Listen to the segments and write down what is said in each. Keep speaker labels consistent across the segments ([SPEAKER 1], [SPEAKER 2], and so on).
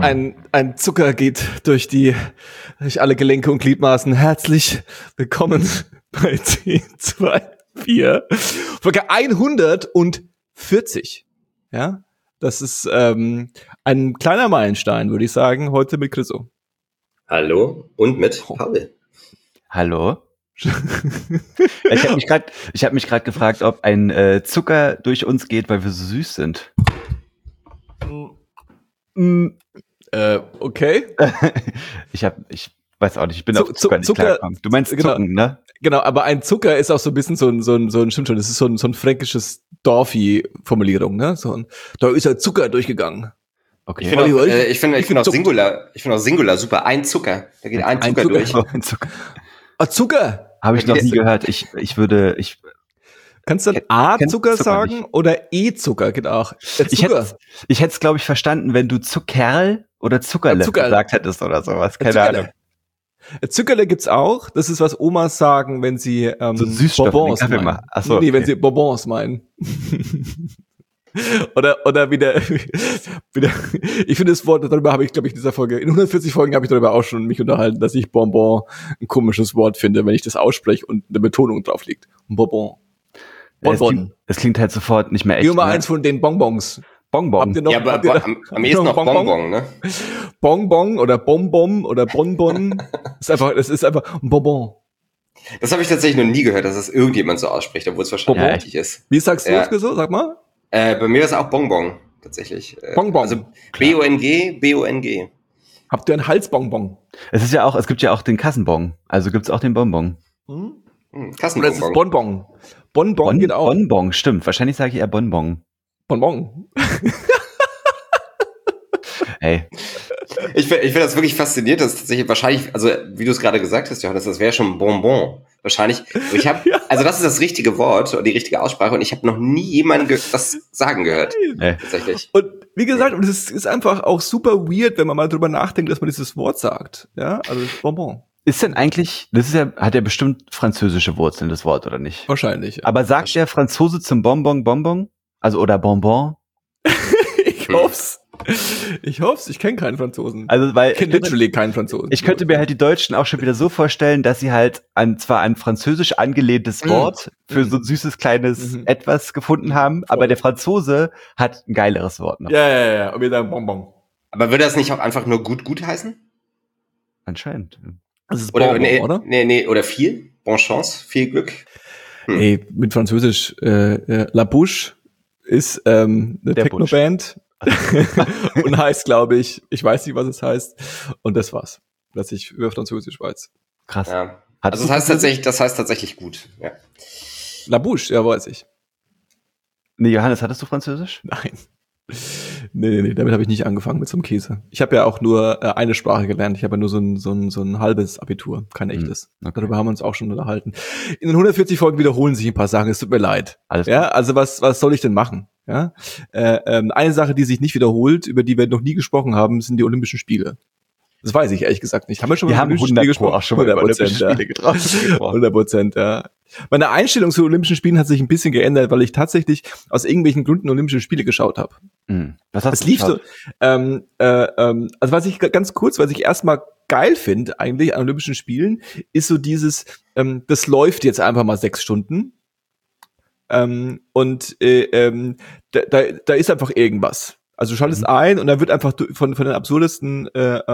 [SPEAKER 1] Ein Zucker geht durch alle Gelenke und Gliedmaßen. Herzlich willkommen bei 10, 2, 4. Folge 140. Ja, das ist ein kleiner Meilenstein, würde ich sagen, heute mit Chriso.
[SPEAKER 2] Hallo und mit Paul.
[SPEAKER 3] Hallo. Ich habe mich gerade gefragt, ob ein Zucker durch uns geht, weil wir so süß sind.
[SPEAKER 1] Okay.
[SPEAKER 3] Ich weiß auch nicht, ich bin auf Zucker nicht klargekommen. Du meinst Zucken, ne?
[SPEAKER 1] Genau, aber ein Zucker ist auch so ein bisschen so ein stimmt schon, das ist so ein fränkisches Dorfi-Formulierung, ne? Da ist ein Zucker durchgegangen.
[SPEAKER 3] Okay.
[SPEAKER 2] Ich finde auch Singular super. Ein Zucker. Da geht ein Zucker durch.
[SPEAKER 3] Ein Zucker.
[SPEAKER 1] Zucker!
[SPEAKER 3] Habe ich noch nie gehört.
[SPEAKER 1] Kannst du dann A-Zucker sagen
[SPEAKER 3] nicht.
[SPEAKER 1] Oder E-Zucker? Geht auch.
[SPEAKER 3] Ich hätte es, glaube ich, verstanden, wenn du Zuckerl oder Zuckerle gesagt hättest oder sowas. Keine Ahnung.
[SPEAKER 1] Zuckerle gibt's auch. Das ist, was Omas sagen, wenn sie
[SPEAKER 3] so
[SPEAKER 1] Bonbons meinen.
[SPEAKER 3] Achso,
[SPEAKER 1] nee, wenn sie Bonbons meinen. oder wieder, ich finde das Wort, darüber habe ich, glaube ich, in dieser Folge, in 140 Folgen habe ich darüber auch schon mich unterhalten, dass ich Bonbon ein komisches Wort finde, wenn ich das ausspreche und eine Betonung drauf liegt. Bonbon.
[SPEAKER 3] Bonbon. Es klingt halt sofort nicht mehr echt.
[SPEAKER 1] Gib mal eins von den Bonbons.
[SPEAKER 3] Bonbon.
[SPEAKER 2] Ja, aber am ehesten noch Bonbon, ne?
[SPEAKER 1] Bonbon oder Bonbon oder Bonbon. Das ist einfach ein Bonbon.
[SPEAKER 2] Das habe ich tatsächlich noch nie gehört, dass das irgendjemand so ausspricht, obwohl es wahrscheinlich richtig ist.
[SPEAKER 1] Wie sagst du das so? Sag mal.
[SPEAKER 2] Bei mir ist es auch Bonbon, tatsächlich.
[SPEAKER 1] Bonbon.
[SPEAKER 2] Also B-O-N-G.
[SPEAKER 1] Habt ihr einen Halsbonbon?
[SPEAKER 3] Es gibt ja auch den Kassenbon. Also gibt's auch den Bonbon.
[SPEAKER 2] Kassenbonbon.
[SPEAKER 1] Oder es ist Bonbon. Bonbon geht auch.
[SPEAKER 3] Bonbon, stimmt. Wahrscheinlich sage ich eher Bonbon.
[SPEAKER 1] Bonbon.
[SPEAKER 3] Hey.
[SPEAKER 2] Ich finde das wirklich faszinierend, dass tatsächlich wahrscheinlich, also wie du es gerade gesagt hast, Johannes, das wäre schon Bonbon. Wahrscheinlich. Also das ist das richtige Wort und die richtige Aussprache und ich habe noch nie jemanden das sagen gehört. Tatsächlich.
[SPEAKER 1] Und wie gesagt, und es ist einfach auch super weird, wenn man mal drüber nachdenkt, dass man dieses Wort sagt. Ja, also Bonbon.
[SPEAKER 3] Ist denn eigentlich, hat ja bestimmt französische Wurzeln, das Wort, oder nicht?
[SPEAKER 1] Wahrscheinlich. Ja.
[SPEAKER 3] Aber sagt der Franzose zum Bonbon Bonbon? Also, oder Bonbon?
[SPEAKER 1] Ich hoff's. Ich kenne keinen Franzosen.
[SPEAKER 3] Also, weil
[SPEAKER 1] ich kenne literally keinen Franzosen.
[SPEAKER 3] Ich könnte mir halt die Deutschen auch schon wieder so vorstellen, dass sie halt zwar ein französisch angelehntes Wort für so ein süßes kleines Etwas gefunden haben, aber der Franzose hat ein geileres Wort noch.
[SPEAKER 1] Ja. Und wir sagen Bonbon.
[SPEAKER 2] Aber würde das nicht auch einfach nur gut heißen?
[SPEAKER 3] Anscheinend.
[SPEAKER 1] Das ist Bonbon, oder?
[SPEAKER 2] Nee, oder viel. Bonne Chance, viel Glück.
[SPEAKER 1] Ey, mit Französisch, La Bouche ist eine Techno-Band und heißt, glaube ich weiß nicht, was es heißt. Und das war's, dass ich über Französisch weiß.
[SPEAKER 3] Krass.
[SPEAKER 2] Ja. Also das heißt tatsächlich gut. Ja.
[SPEAKER 1] La Bouche, ja, weiß ich.
[SPEAKER 3] Nee, Johannes, hattest du Französisch?
[SPEAKER 1] Nein. Nee, damit habe ich nicht angefangen mit so einem Käse. Ich habe ja auch nur eine Sprache gelernt. Ich habe ja nur so ein halbes Abitur, kein echtes. Okay. Darüber haben wir uns auch schon unterhalten. In den 140 Folgen wiederholen sich ein paar Sachen. Es tut mir leid.
[SPEAKER 3] Alles
[SPEAKER 1] ja, also was soll ich denn machen? Ja, eine Sache, die sich nicht wiederholt, über die wir noch nie gesprochen haben, sind die Olympischen Spiele. Das weiß ich ehrlich gesagt nicht. Haben wir schon mal über Olympische Spiele gesprochen?
[SPEAKER 3] Auch schon mal über Olympische Spiele getroffen.
[SPEAKER 1] 100%, ja. Meine Einstellung zu Olympischen Spielen hat sich ein bisschen geändert, weil ich tatsächlich aus irgendwelchen Gründen Olympische Spiele geschaut habe.
[SPEAKER 3] Was hast
[SPEAKER 1] du geschaut? Also was ich erstmal geil finde eigentlich an Olympischen Spielen, ist so dieses, das läuft jetzt einfach mal 6 Stunden. Da ist einfach irgendwas. Also du schaltest ein und dann wird einfach von den absurdesten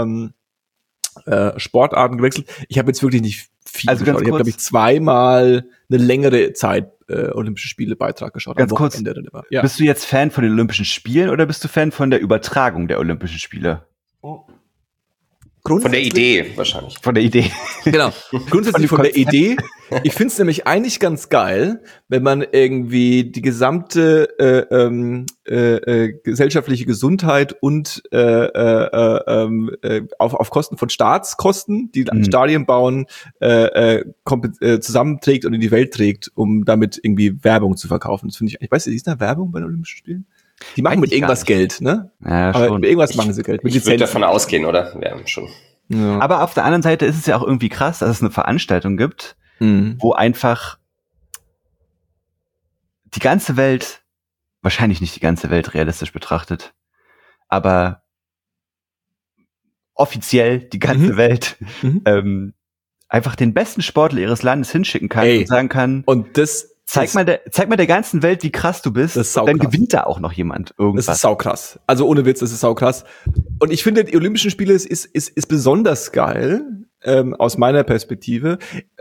[SPEAKER 1] Sportarten gewechselt. Ich habe jetzt wirklich nicht viel geschaut. Ich habe, glaube ich, 2-mal eine längere Zeit Olympische Spiele Beitrag geschaut.
[SPEAKER 3] Ganz kurz,
[SPEAKER 1] ja.
[SPEAKER 3] Bist du jetzt Fan von den Olympischen Spielen oder bist du Fan von der Übertragung der Olympischen Spiele?
[SPEAKER 2] Von der Idee wahrscheinlich.
[SPEAKER 3] Von der Idee.
[SPEAKER 1] Genau. Grundsätzlich von der Idee. Ich finde es nämlich eigentlich ganz geil, wenn man irgendwie die gesamte gesellschaftliche Gesundheit und auf Kosten von Staatskosten, die Stadien bauen, zusammenträgt und in die Welt trägt, um damit irgendwie Werbung zu verkaufen. Das finde ich, weißt du, ist da Werbung bei den Olympischen Spielen? Die machen mit irgendwas Geld, ne?
[SPEAKER 3] Ja,
[SPEAKER 1] aber mit irgendwas machen sie Geld. Mit
[SPEAKER 2] ich würde davon ausgehen, oder? Ja, schon.
[SPEAKER 3] Ja. Aber auf der anderen Seite ist es ja auch irgendwie krass, dass es eine Veranstaltung gibt, wo einfach die ganze Welt, wahrscheinlich nicht die ganze Welt realistisch betrachtet, aber offiziell die ganze Welt einfach den besten Sportler ihres Landes hinschicken kann und sagen kann,
[SPEAKER 1] und das
[SPEAKER 3] zeig mal der ganzen Welt, wie krass du bist.
[SPEAKER 1] Das ist
[SPEAKER 3] dann gewinnt da auch noch jemand irgendwas.
[SPEAKER 1] Das ist saukrass. Also ohne Witz, das ist saukrass. Und ich finde, die Olympischen Spiele ist besonders geil, aus meiner Perspektive.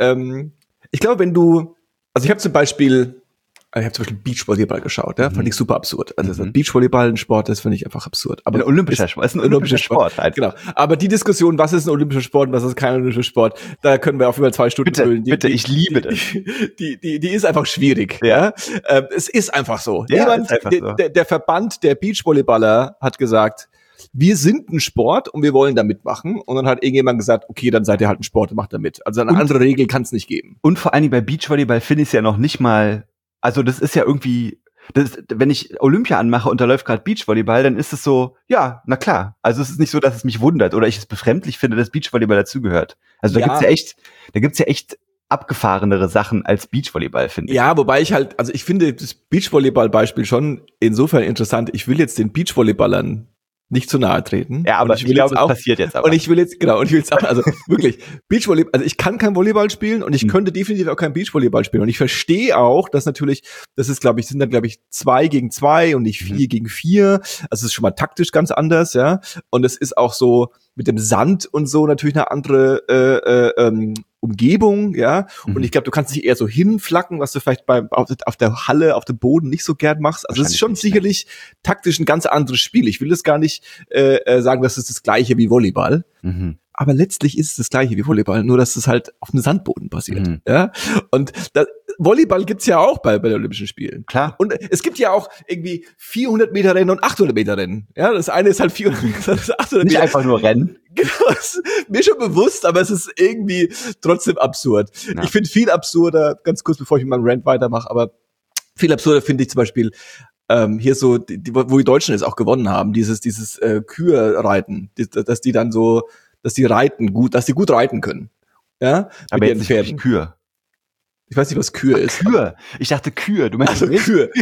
[SPEAKER 1] Ich glaube, ich habe zum Beispiel Beachvolleyball geschaut, ja, fand ich super absurd. Also Beachvolleyball ein Sport, das finde ich einfach absurd. Aber
[SPEAKER 3] ein olympischer Sport, ist ein olympischer Sport halt.
[SPEAKER 1] Genau. Aber die Diskussion, was ist ein olympischer Sport und was ist kein olympischer Sport, da können wir auf über 2 Stunden füllen.
[SPEAKER 3] Bitte, ich liebe das.
[SPEAKER 1] Die ist einfach schwierig. Ja. Es ist einfach so.
[SPEAKER 3] Ja,
[SPEAKER 1] Der Verband der Beachvolleyballer hat gesagt, wir sind ein Sport und wir wollen da mitmachen. Und dann hat irgendjemand gesagt, okay, dann seid ihr halt ein Sport und macht da mit. Also eine andere Regel kann es nicht geben.
[SPEAKER 3] Und vor allen Dingen bei Beachvolleyball finde ich es ja noch nicht mal. Also das ist ja irgendwie, wenn ich Olympia anmache und da läuft gerade Beachvolleyball, dann ist es so, ja, na klar. Also es ist nicht so, dass es mich wundert oder ich es befremdlich finde, dass Beachvolleyball dazugehört. Also da gibt's ja echt abgefahrenere Sachen als Beachvolleyball, finde ich.
[SPEAKER 1] Ja, wobei ich finde das Beachvolleyball-Beispiel schon insofern interessant. Ich will jetzt den Beachvolleyballern nicht zu nahe treten.
[SPEAKER 3] Ja, aber ich glaube, es passiert jetzt aber.
[SPEAKER 1] Und ich will jetzt auch, also wirklich, Beachvolleyball, also ich kann kein Volleyball spielen und ich könnte definitiv auch kein Beachvolleyball spielen. Und ich verstehe auch, dass natürlich, sind dann 2 gegen 2 und nicht 4 gegen 4. Also es ist schon mal taktisch ganz anders, ja. Und es ist auch so mit dem Sand und so natürlich eine andere Umgebung, ja. Und ich glaube, du kannst dich eher so hinflacken, was du vielleicht auf der Halle, auf dem Boden nicht so gern machst. Also es ist schon sicherlich taktisch ein ganz anderes Spiel. Ich will das gar nicht sagen, das ist das Gleiche wie Volleyball. Aber letztlich ist es das Gleiche wie Volleyball, nur dass es halt auf dem Sandboden passiert. Ja? Und Volleyball gibt's ja auch bei den Olympischen Spielen.
[SPEAKER 3] Klar.
[SPEAKER 1] Und es gibt ja auch irgendwie 400 Meter Rennen und 800 Meter Rennen. Ja, das eine ist halt 400 Meter, das ist 800
[SPEAKER 3] Nicht
[SPEAKER 1] Meter.
[SPEAKER 3] einfach nur Rennen.
[SPEAKER 1] Genau, das ist mir schon bewusst, aber es ist irgendwie trotzdem absurd. Ja. Ich finde viel absurder, ganz kurz bevor ich mit meinem Rant weitermache, aber viel absurder finde ich zum Beispiel hier so, wo die Deutschen es auch gewonnen haben, dieses Kühe-Reiten, dass die dann so, dass die gut reiten können. Ja,
[SPEAKER 3] aber jetzt nicht Kühe.
[SPEAKER 1] Ich weiß nicht, was Kühe ist.
[SPEAKER 3] Kühe. Ich dachte Kühe. Du meinst
[SPEAKER 1] also Kühe.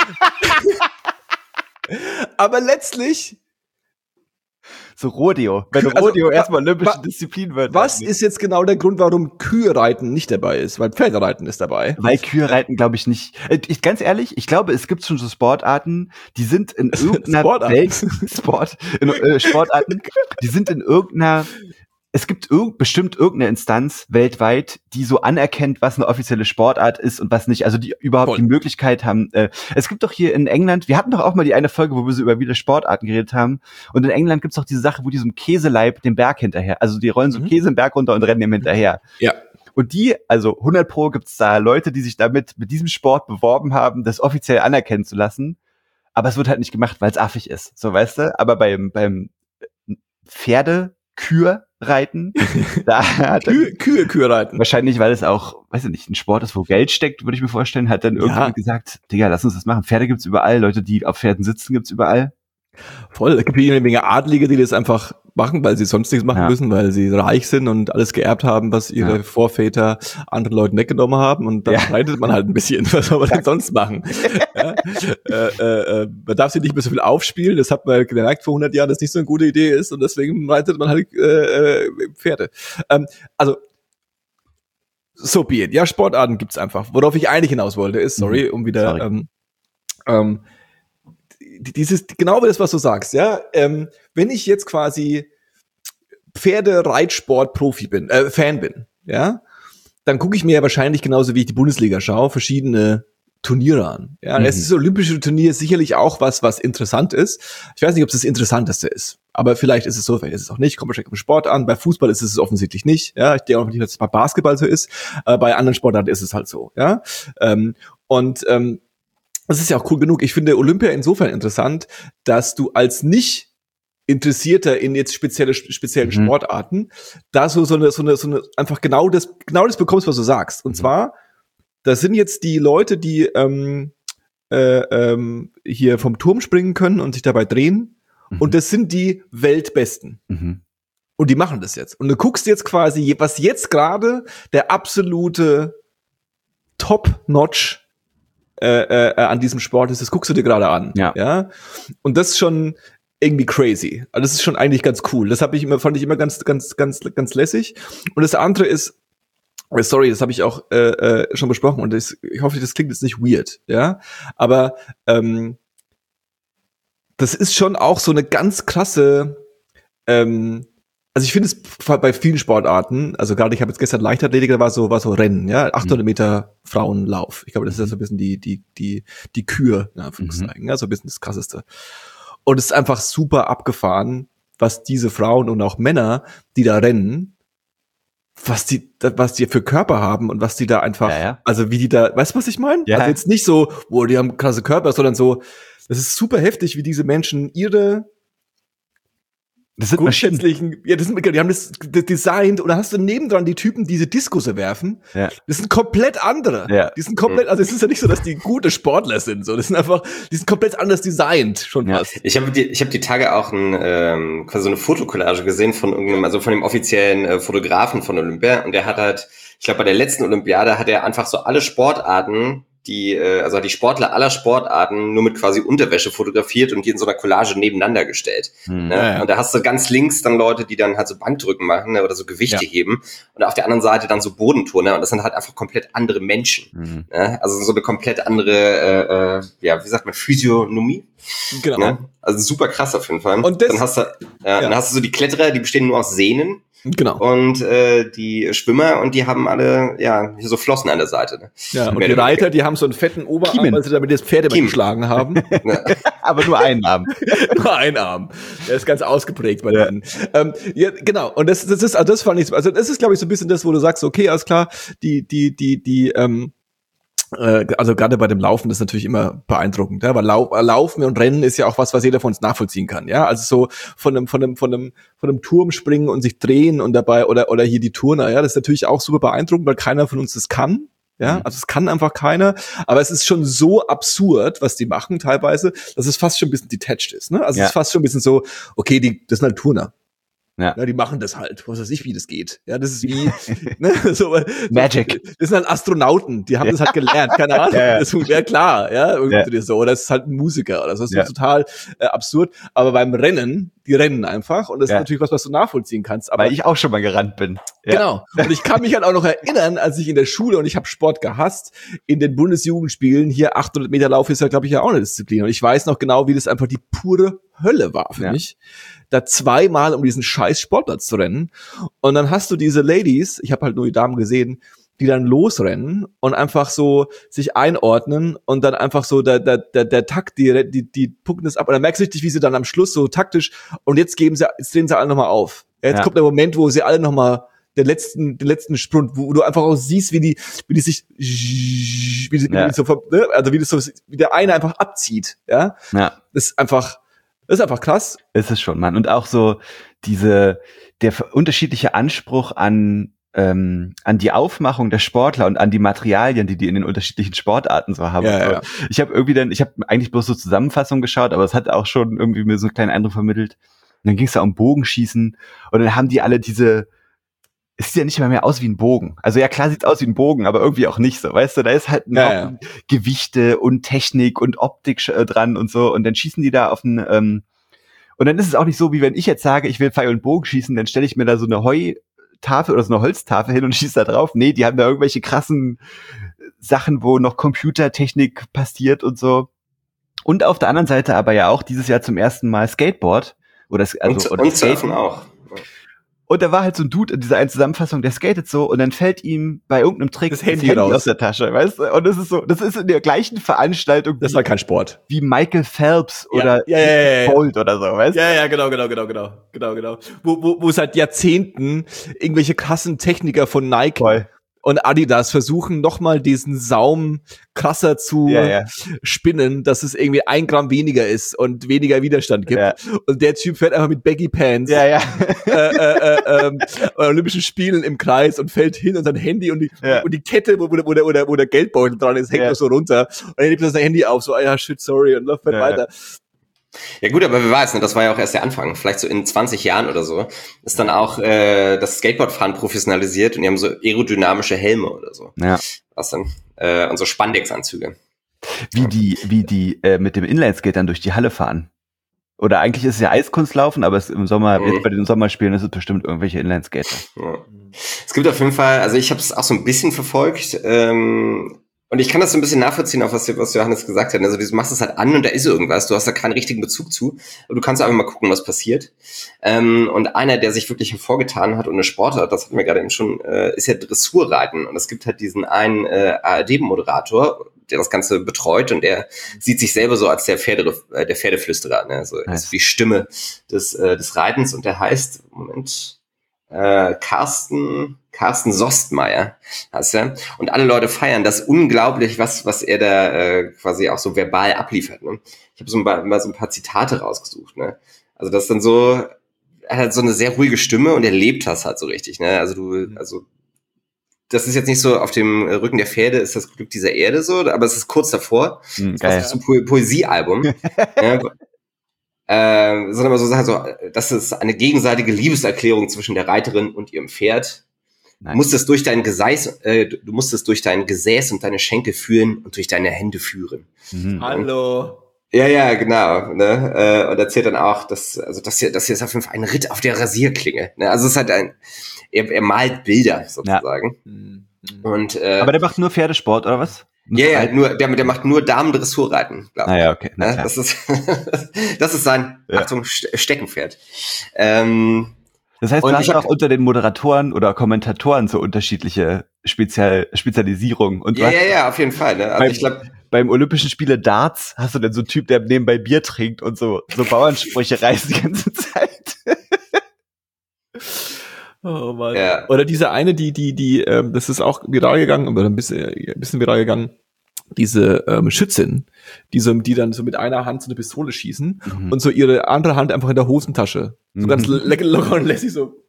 [SPEAKER 1] Aber letztlich
[SPEAKER 3] so Rodeo. Wenn Rodeo erstmal olympische Disziplin wird.
[SPEAKER 1] Was ist jetzt genau der Grund, warum Kühe-Reiten nicht dabei ist? Weil Pferdereiten ist dabei.
[SPEAKER 3] Weil Kühe-Reiten, glaube ich, nicht. Ganz ehrlich, ich glaube, es gibt schon so Sportarten, die sind in irgendeiner Sportarten, die sind in irgendeiner. Es gibt bestimmt irgendeine Instanz weltweit, die so anerkennt, was eine offizielle Sportart ist und was nicht. Also die überhaupt die Möglichkeit haben. Es gibt doch hier in England, wir hatten doch auch mal die eine Folge, wo wir so über wieder Sportarten geredet haben. Und in England gibt's doch diese Sache, wo die so einem Käseleib den Berg hinterher, also die rollen so Käse im Berg runter und rennen dem hinterher.
[SPEAKER 1] Ja.
[SPEAKER 3] Und 100 Pro gibt's da Leute, die sich damit mit diesem Sport beworben haben, das offiziell anerkennen zu lassen. Aber es wird halt nicht gemacht, weil es affig ist. So, weißt du? Aber beim Kühe-Reiten.
[SPEAKER 1] Kühe-Reiten.
[SPEAKER 3] Wahrscheinlich, weil es auch, weiß ich nicht, ein Sport ist, wo Geld steckt, würde ich mir vorstellen, hat dann irgendwie gesagt, Digga, lass uns das machen. Pferde gibt's überall, Leute, die auf Pferden sitzen, gibt's überall.
[SPEAKER 1] Voll, es gibt hier eine Menge Adlige, die das einfach machen, weil sie sonst nichts machen müssen, weil sie reich sind und alles geerbt haben, was ihre Vorväter anderen Leuten weggenommen haben, und dann reitet man halt ein bisschen. Was soll man denn sonst machen? Man darf sich nicht mehr so viel aufspielen, das hat man gemerkt vor 100 Jahren, dass nicht so eine gute Idee ist, und deswegen reitet man halt Pferde. Also so be it. Ja, Sportarten gibt's einfach. Worauf ich eigentlich hinaus wollte, ist, um wieder genau das, was du sagst, ja. Wenn ich jetzt quasi Pferdereitsport-Profi bin, Fan bin, ja, dann gucke ich mir ja wahrscheinlich genauso wie ich die Bundesliga schaue, verschiedene Turniere an. Ja, es ist das olympische Turnier sicherlich auch was interessant ist. Ich weiß nicht, ob es das Interessanteste ist, aber vielleicht ist es so, vielleicht ist es auch nicht. Kommt wahrscheinlich auf den Sport an. Bei Fußball ist es offensichtlich nicht. Ja, ich denke auch nicht, dass es bei Basketball so ist. Bei anderen Sportarten ist es halt so. Ja, das ist ja auch cool genug. Ich finde Olympia insofern interessant, dass du als nicht Interessierter in jetzt speziellen Sportarten da so eine einfach genau das bekommst, was du sagst. Und zwar, das sind jetzt die Leute, die hier vom Turm springen können und sich dabei drehen. Und das sind die Weltbesten. Und die machen das jetzt. Und du guckst jetzt quasi, was jetzt gerade der absolute Top-Notch an diesem Sport ist, das guckst du dir gerade an.
[SPEAKER 3] Ja.
[SPEAKER 1] Und das schon, irgendwie crazy. Also das ist schon eigentlich ganz cool. Das fand ich immer ganz lässig. Und das andere ist, sorry, das habe ich auch schon besprochen und ich hoffe, das klingt jetzt nicht weird, ja. Aber das ist schon auch so eine ganz krasse, also ich finde es bei vielen Sportarten, also gerade ich habe jetzt gestern Leichtathletik, da war so Rennen, ja, 800 Meter Frauenlauf. Ich glaube, das ist ja so ein bisschen die Kür, in Anführungszeichen, ja, so ein bisschen das Krasseste. Und es ist einfach super abgefahren, was diese Frauen und auch Männer, die da rennen, was die für Körper haben und was die da einfach, also wie die da, weißt du, was ich meine? Ja. Also jetzt nicht so, die haben krasse Körper, sondern so, das ist super heftig, wie diese Menschen das sind grundsätzlichen, die haben das designt und da hast du nebendran die Typen, die diese Diskusse werfen. Ja. Das sind komplett andere. Ja. Die sind komplett, also es ist ja nicht so, dass die gute Sportler sind, so. Das sind einfach, die sind komplett anders designt, schon fast.
[SPEAKER 2] Ich habe die Tage auch quasi so eine Fotokollage gesehen von irgendeinem, also von dem offiziellen Fotografen von Olympia und der hat halt, ich glaube bei der letzten Olympiade hat er einfach so alle Sportarten, die Sportler aller Sportarten nur mit quasi Unterwäsche fotografiert und die in so einer Collage nebeneinander gestellt. Ne? Ja. Und da hast du ganz links dann Leute, die dann halt so Bankdrücken machen, ne? Oder so Gewichte heben und auf der anderen Seite dann so Bodenturner und das sind halt einfach komplett andere Menschen. Ne? Also so eine komplett andere, wie sagt man, Physiognomie. Genau. Ne? Also super krass auf jeden Fall. Und dann hast du so die Kletterer, die bestehen nur aus Sehnen.
[SPEAKER 1] Genau.
[SPEAKER 2] Und die Schwimmer und die haben alle hier so Flossen an der Seite. Ne?
[SPEAKER 1] Ja, und die Reiter, die haben so einen fetten Oberarm, weil sie damit das Pferd immer geschlagen haben.
[SPEAKER 3] Ja. Aber nur einen Arm.
[SPEAKER 1] Nur einen Arm. Der ist ganz ausgeprägt bei denen. Genau. Und das ist, also das fand ich, also das ist, glaube ich, so ein bisschen das, wo du sagst, okay, alles klar, also gerade bei dem Laufen ist natürlich immer beeindruckend, ja, weil Laufen und Rennen ist ja auch was jeder von uns nachvollziehen kann, ja, also so von einem Turm springen und sich drehen und dabei oder hier die Turner, ja, das ist natürlich auch super beeindruckend, weil keiner von uns das kann, ja, also es kann einfach keiner, aber es ist schon so absurd, was die machen teilweise, dass es fast schon ein bisschen detached ist, ne, also es ist fast schon ein bisschen so, okay, das sind halt Turner. Ja, die machen das halt. Was weiß ich, wie das geht. Ja, das ist wie, so,
[SPEAKER 3] Magic.
[SPEAKER 1] Das sind halt Astronauten, die haben das halt gelernt, keine Ahnung. Das wäre klar, ja, irgendwie so. Oder es ist halt ein Musiker oder so. Das ist total absurd. Aber beim Rennen, die rennen einfach und das ist natürlich was du nachvollziehen kannst. Aber
[SPEAKER 3] weil ich auch schon mal gerannt bin.
[SPEAKER 1] Ja. Genau. Und ich kann mich halt auch noch erinnern, als ich in der Schule, und ich habe Sport gehasst, in den Bundesjugendspielen, hier 800 Meter Lauf ist ja, glaube ich, ja auch eine Disziplin. Und ich weiß noch genau, wie das einfach die pure Hölle war für mich, da zweimal um diesen scheiß Sportplatz zu rennen. Und dann hast du diese Ladies, ich habe halt nur die Damen gesehen, die dann losrennen und einfach so sich einordnen und dann einfach so der Takt, die pucken das ab. Und dann merkst du richtig, wie sie dann am Schluss so taktisch, und jetzt drehen sie alle nochmal auf. Ja, jetzt kommt der Moment, wo sie alle nochmal den letzten Sprint, wo du einfach auch siehst, wie die sich, so, also wie der eine einfach abzieht, ja. Das ist einfach krass.
[SPEAKER 3] Ist es schon, Mann. Und auch so der unterschiedliche Anspruch an die Aufmachung der Sportler und an die Materialien, die in den unterschiedlichen Sportarten so haben. Ja. Ich habe eigentlich bloß so Zusammenfassungen geschaut, aber es hat auch schon irgendwie mir so einen kleinen Eindruck vermittelt. Und dann ging es da um Bogenschießen und dann haben die alle es sieht ja nicht mehr aus wie ein Bogen. Also ja, klar sieht's aus wie ein Bogen, aber irgendwie auch nicht so, weißt du, da ist halt noch Gewichte und Technik und Optik dran und so, und dann schießen die da auf und dann ist es auch nicht so, wie wenn ich jetzt sage, ich will Pfeil und Bogen schießen, dann stelle ich mir da so eine Heutafel oder so eine Holztafel hin und schieße da drauf. Nee, die haben da irgendwelche krassen Sachen, wo noch Computertechnik passiert und so. Und auf der anderen Seite aber ja auch dieses Jahr zum ersten Mal Skateboard oder
[SPEAKER 2] Surfen auch.
[SPEAKER 3] Und da war halt so ein Dude in dieser einen Zusammenfassung, der skatet so und dann fällt ihm bei irgendeinem Trick
[SPEAKER 1] das Handy raus
[SPEAKER 3] aus der Tasche, weißt du? Und das ist in der gleichen Veranstaltung.
[SPEAKER 1] Das war kein Sport.
[SPEAKER 3] Wie Michael Phelps oder Bolt oder so, weißt du?
[SPEAKER 1] Ja, genau. Wo seit Jahrzehnten irgendwelche krassen Techniker von Nike und Adidas versuchen nochmal diesen Saum krasser zu spinnen, dass es irgendwie 1 Gramm weniger ist und weniger Widerstand gibt. Ja. Und der Typ fährt einfach mit Baggy Pants Olympischen Spielen im Kreis und fällt hin und sein Handy und die Kette, wo der Geldbeutel dran ist, hängt so runter. Und er nimmt sein Handy auf, so, shit, sorry, und läuft weiter.
[SPEAKER 2] Ja gut, aber wer weiß, ne, das war ja auch erst der Anfang. Vielleicht so in 20 Jahren oder so ist dann auch das Skateboardfahren professionalisiert und die haben so aerodynamische Helme oder so.
[SPEAKER 3] Ja.
[SPEAKER 2] Was dann? Und so Spandex-Anzüge.
[SPEAKER 3] Wie die mit dem Inlineskate dann durch die Halle fahren. Oder eigentlich ist es ja Eiskunstlaufen, aber im Sommer, jetzt bei den Sommerspielen ist es bestimmt irgendwelche Inlineskater.
[SPEAKER 2] Ja. Es gibt auf jeden Fall, also ich habe es auch so ein bisschen verfolgt, und ich kann das so ein bisschen nachvollziehen, auf was Johannes gesagt hat. Also du machst es halt an und da ist irgendwas, du hast da keinen richtigen Bezug zu. Und du kannst einfach mal gucken, was passiert. Und einer, der sich wirklich hervorgetan hat und eine Sportart, das hatten wir gerade eben schon, ist ja Dressurreiten. Und es gibt halt diesen einen ARD-Moderator, der das Ganze betreut und der sieht sich selber so als der Pferdeflüsterer, ne? So ist die Stimme des Reitens und der heißt, Carsten Sostmeier heißt er. Und alle Leute feiern das unglaublich, was er da quasi auch so verbal abliefert. Ne? Ich habe mal so ein paar Zitate rausgesucht. Ne? Also das ist dann so, er hat so eine sehr ruhige Stimme und er lebt das halt so richtig. Ne? Also das ist jetzt nicht so auf dem Rücken der Pferde ist das Glück dieser Erde so, aber es ist kurz davor. Das ist so ein Poesiealbum. Ja, sondern immer so Sachen so, das ist eine gegenseitige Liebeserklärung zwischen der Reiterin und ihrem Pferd. Du musst es durch dein Gesäß und deine Schenkel fühlen und durch deine Hände führen.
[SPEAKER 1] Hallo.
[SPEAKER 2] Ja, genau. Ne? Und erzählt dann auch, das hier ist auf jeden Fall ein Ritt auf der Rasierklinge. Ne? Also es ist halt er malt Bilder sozusagen. Ja. Und,
[SPEAKER 3] aber der macht nur Pferdesport, oder was?
[SPEAKER 2] Ja, der macht nur Damen-Dressurreiten, glaube ich.
[SPEAKER 3] Ja, okay.
[SPEAKER 2] Ja, das ist sein, Achtung, Steckenpferd.
[SPEAKER 3] Das heißt, du hast auch unter den Moderatoren oder Kommentatoren so unterschiedliche Spezialisierungen. Und
[SPEAKER 2] ja, auf jeden Fall. Ne? Also ich glaube,
[SPEAKER 3] beim Olympischen Spiele Darts hast du dann so einen Typ, der nebenbei Bier trinkt und so Bauernsprüche reißt die ganze Zeit.
[SPEAKER 1] Oh Mann. Ja. Oder diese eine, die das ist auch viral gegangen, oder ein bisschen viral gegangen, diese Schützin, die dann so mit einer Hand so eine Pistole schießen und so ihre andere Hand einfach in der Hosentasche. So ganz locker und lässig so.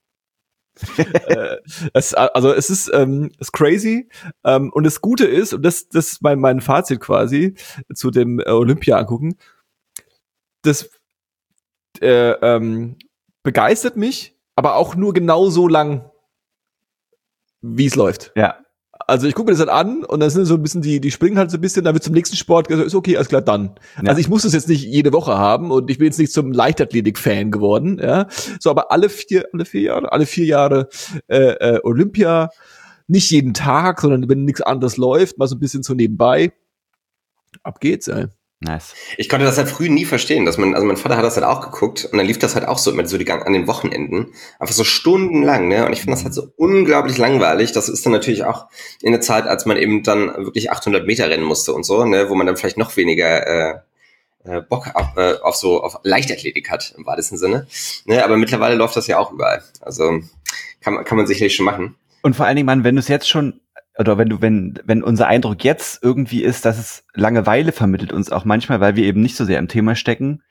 [SPEAKER 1] Es ist crazy. Und das Gute ist, und das ist mein Fazit quasi zu dem Olympia angucken, das begeistert mich, aber auch nur genau so lang, wie es läuft.
[SPEAKER 3] Ja.
[SPEAKER 1] Also ich gucke mir das halt an und dann sind so ein bisschen, die springen halt so ein bisschen, dann wird zum nächsten Sport gesagt, ist okay, alles klar, dann. Ja. Also ich muss das jetzt nicht jede Woche haben und ich bin jetzt nicht zum Leichtathletik-Fan geworden, ja. So, aber alle vier Jahre Olympia, nicht jeden Tag, sondern wenn nichts anderes läuft, mal so ein bisschen so nebenbei. Ab geht's, ey.
[SPEAKER 3] Nice.
[SPEAKER 2] Ich konnte das halt früh nie verstehen, also mein Vater hat das halt auch geguckt und dann lief das halt auch so immer so an den Wochenenden, einfach so stundenlang, ne, und ich finde das halt so unglaublich langweilig. Das ist dann natürlich auch in der Zeit, als man eben dann wirklich 800 Meter rennen musste und so, ne, wo man dann vielleicht noch weniger Bock auf Leichtathletik hat, im weitesten Sinne, ne, aber mittlerweile läuft das ja auch überall, also kann man sicherlich schon machen.
[SPEAKER 3] Und vor allen Dingen, Mann, wenn du es jetzt schon oder wenn unser Eindruck jetzt irgendwie ist, dass es Langeweile vermittelt uns auch manchmal, weil wir eben nicht so sehr im Thema stecken,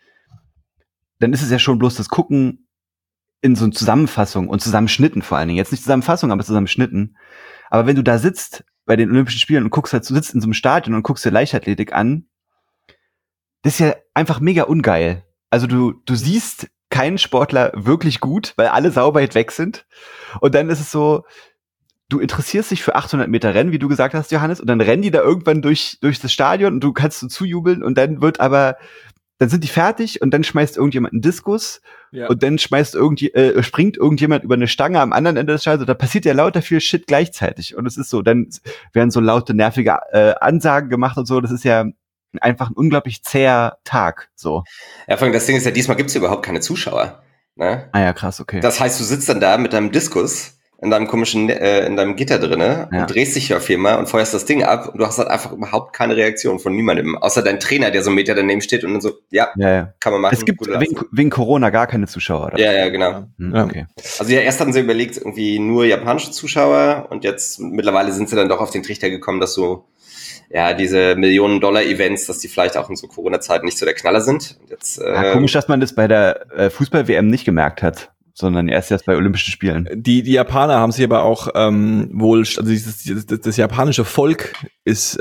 [SPEAKER 3] dann ist es ja schon bloß das Gucken in so Zusammenfassung und Zusammenschnitten vor allen Dingen. Jetzt nicht Zusammenfassung, aber Zusammenschnitten. Aber wenn du da sitzt bei den Olympischen Spielen und guckst halt, du sitzt in so einem Stadion und guckst dir Leichtathletik an, das ist ja einfach mega ungeil. Also du siehst keinen Sportler wirklich gut, weil alle sauber weit weg sind. Und dann ist es so, du interessierst dich für 800 Meter Rennen, wie du gesagt hast, Johannes, und dann rennen die da irgendwann durch das Stadion und du kannst so zujubeln und dann sind die fertig und dann schmeißt irgendjemand einen Diskus und dann springt irgendjemand über eine Stange am anderen Ende des Stadions. Da passiert ja lauter viel Shit gleichzeitig und es ist so, dann werden so laute, nervige Ansagen gemacht und so. Das ist ja einfach ein unglaublich zäher Tag, so.
[SPEAKER 2] Ja, vor allem das Ding ist ja, diesmal gibt's überhaupt keine Zuschauer, ne?
[SPEAKER 3] Ah ja, krass, okay.
[SPEAKER 2] Das heißt, du sitzt dann da mit deinem Diskus in deinem in deinem Gitter drinne und drehst dich ja viermal und feuerst das Ding ab und du hast halt einfach überhaupt keine Reaktion von niemandem, außer dein Trainer, der so einen Meter daneben steht und dann so, kann man machen.
[SPEAKER 3] Es gibt wegen Corona gar keine Zuschauer, oder?
[SPEAKER 2] Ja, genau.
[SPEAKER 3] Okay.
[SPEAKER 2] Also ja, erst hatten sie überlegt, irgendwie nur japanische Zuschauer und jetzt mittlerweile sind sie dann doch auf den Trichter gekommen, dass so, ja, diese Millionen-Dollar-Events, dass die vielleicht auch in so Corona-Zeiten nicht so der Knaller sind. Und jetzt,
[SPEAKER 3] komisch, dass man das bei der Fußball-WM nicht gemerkt hat, sondern erst bei Olympischen Spielen.
[SPEAKER 1] Die Japaner haben sich aber auch wohl, also das japanische Volk ist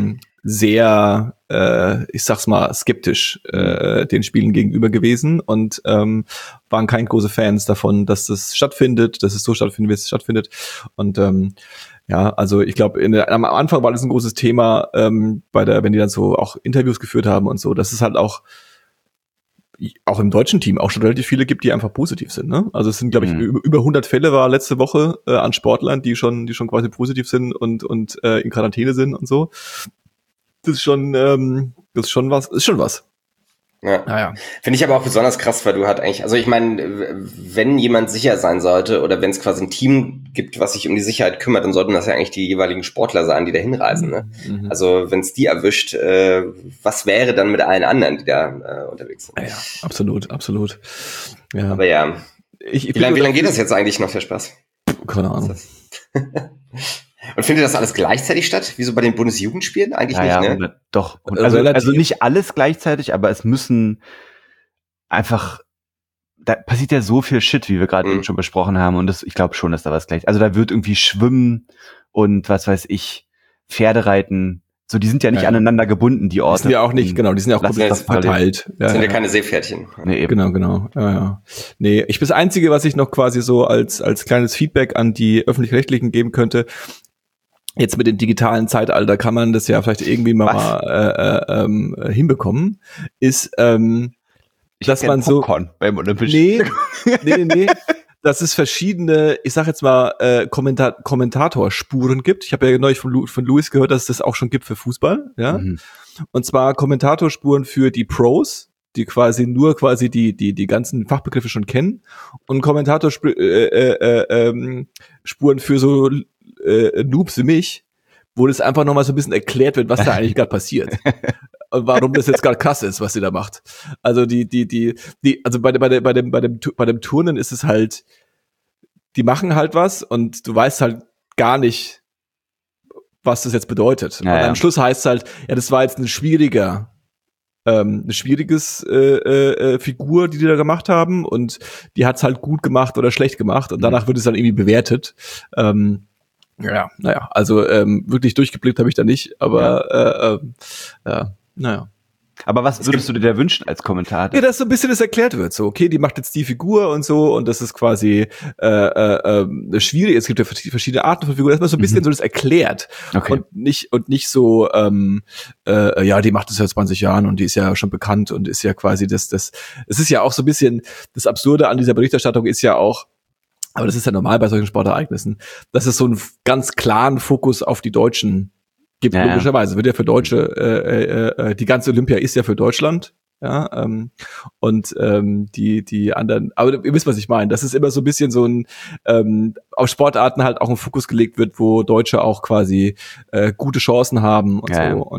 [SPEAKER 1] sehr, ich sag's mal, skeptisch den Spielen gegenüber gewesen und waren keine große Fans davon, dass das stattfindet, dass es so stattfindet, wie es stattfindet. Und ja, also ich glaube, am Anfang war das ein großes Thema, wenn die dann so auch Interviews geführt haben und so, dass es halt auch auch im deutschen Team auch schon relativ viele gibt, die einfach positiv sind. Ne? Also es sind, glaube ich, über 100 Fälle war letzte Woche an Sportlern, die schon quasi positiv sind und in Quarantäne sind und so. Das ist schon was.
[SPEAKER 2] Ja.
[SPEAKER 1] Naja.
[SPEAKER 2] Finde ich aber auch besonders krass, weil du halt eigentlich, also ich meine, wenn jemand sicher sein sollte oder wenn es quasi ein Team gibt, was sich um die Sicherheit kümmert, dann sollten das ja eigentlich die jeweiligen Sportler sein, die da hinreisen. Ne? Mhm. Also wenn es die erwischt, was wäre dann mit allen anderen, die da unterwegs sind?
[SPEAKER 1] Ja, absolut. Ja.
[SPEAKER 2] Aber ja, wie lange geht das jetzt eigentlich noch, der Spaß?
[SPEAKER 1] Keine Ahnung.
[SPEAKER 2] Und findet das alles gleichzeitig statt? Wie so bei den Bundesjugendspielen? Eigentlich nicht, ne?
[SPEAKER 3] Doch. Also nicht alles gleichzeitig, aber es müssen einfach, da passiert ja so viel Shit, wie wir gerade eben schon besprochen haben. Und ich glaube schon, dass da was gleich, also da wird irgendwie Schwimmen und was weiß ich, Pferdereiten, so, die sind ja nicht aneinander gebunden, die Orte.
[SPEAKER 1] Die sind ja auch nicht, genau, die sind ja auch komplett verteilt.
[SPEAKER 2] Sind ja keine Seepferdchen.
[SPEAKER 1] Nee, eben. Genau. Ja. Nee, das Einzige, was ich noch quasi so als kleines Feedback an die Öffentlich-Rechtlichen geben könnte, jetzt mit dem digitalen Zeitalter kann man das ja vielleicht irgendwie mal hinbekommen, ist, dass man so
[SPEAKER 3] beim Olympischen.
[SPEAKER 1] Nee. Dass es verschiedene, ich sag jetzt mal, Kommentatorspuren gibt. Ich habe ja neulich von Luis gehört, dass es das auch schon gibt für Fußball, ja. Mhm. Und zwar Kommentatorspuren für die Pros, die quasi die ganzen Fachbegriffe schon kennen, und Kommentatorspuren für so Noobs wie mich, wo das einfach nochmal so ein bisschen erklärt wird, was da eigentlich gerade passiert. Und warum das jetzt gerade krass ist, was sie da macht. Also also bei dem Turnen ist es halt, die machen halt was und du weißt halt gar nicht, was das jetzt bedeutet. Ja, und am Schluss heißt es halt, ja, das war jetzt eine schwieriges Figur, die da gemacht haben, und die hat's halt gut gemacht oder schlecht gemacht, und danach wird es dann irgendwie bewertet. Also wirklich durchgeblickt habe ich da nicht, aber naja.
[SPEAKER 3] Aber was würdest du dir da wünschen als Kommentator?
[SPEAKER 1] Ja, dass so ein bisschen das erklärt wird. So, okay, die macht jetzt die Figur und so, und das ist quasi schwierig. Es gibt ja verschiedene Arten von Figuren, dass man so ein bisschen so das erklärt.
[SPEAKER 3] Okay.
[SPEAKER 1] Und nicht so, die macht das seit 20 Jahren und die ist ja schon bekannt und ist ja quasi es ist ja auch so ein bisschen, das Absurde an dieser Berichterstattung ist ja auch, aber das ist ja normal bei solchen Sportereignissen, dass es so einen ganz klaren Fokus auf die Deutschen gibt, logischerweise. Wird ja für Deutsche, die ganze Olympia ist ja für Deutschland, und die anderen, aber ihr wisst, was ich meine. Das ist immer so ein bisschen so ein, auf Sportarten halt auch ein Fokus gelegt wird, wo Deutsche auch quasi gute Chancen haben und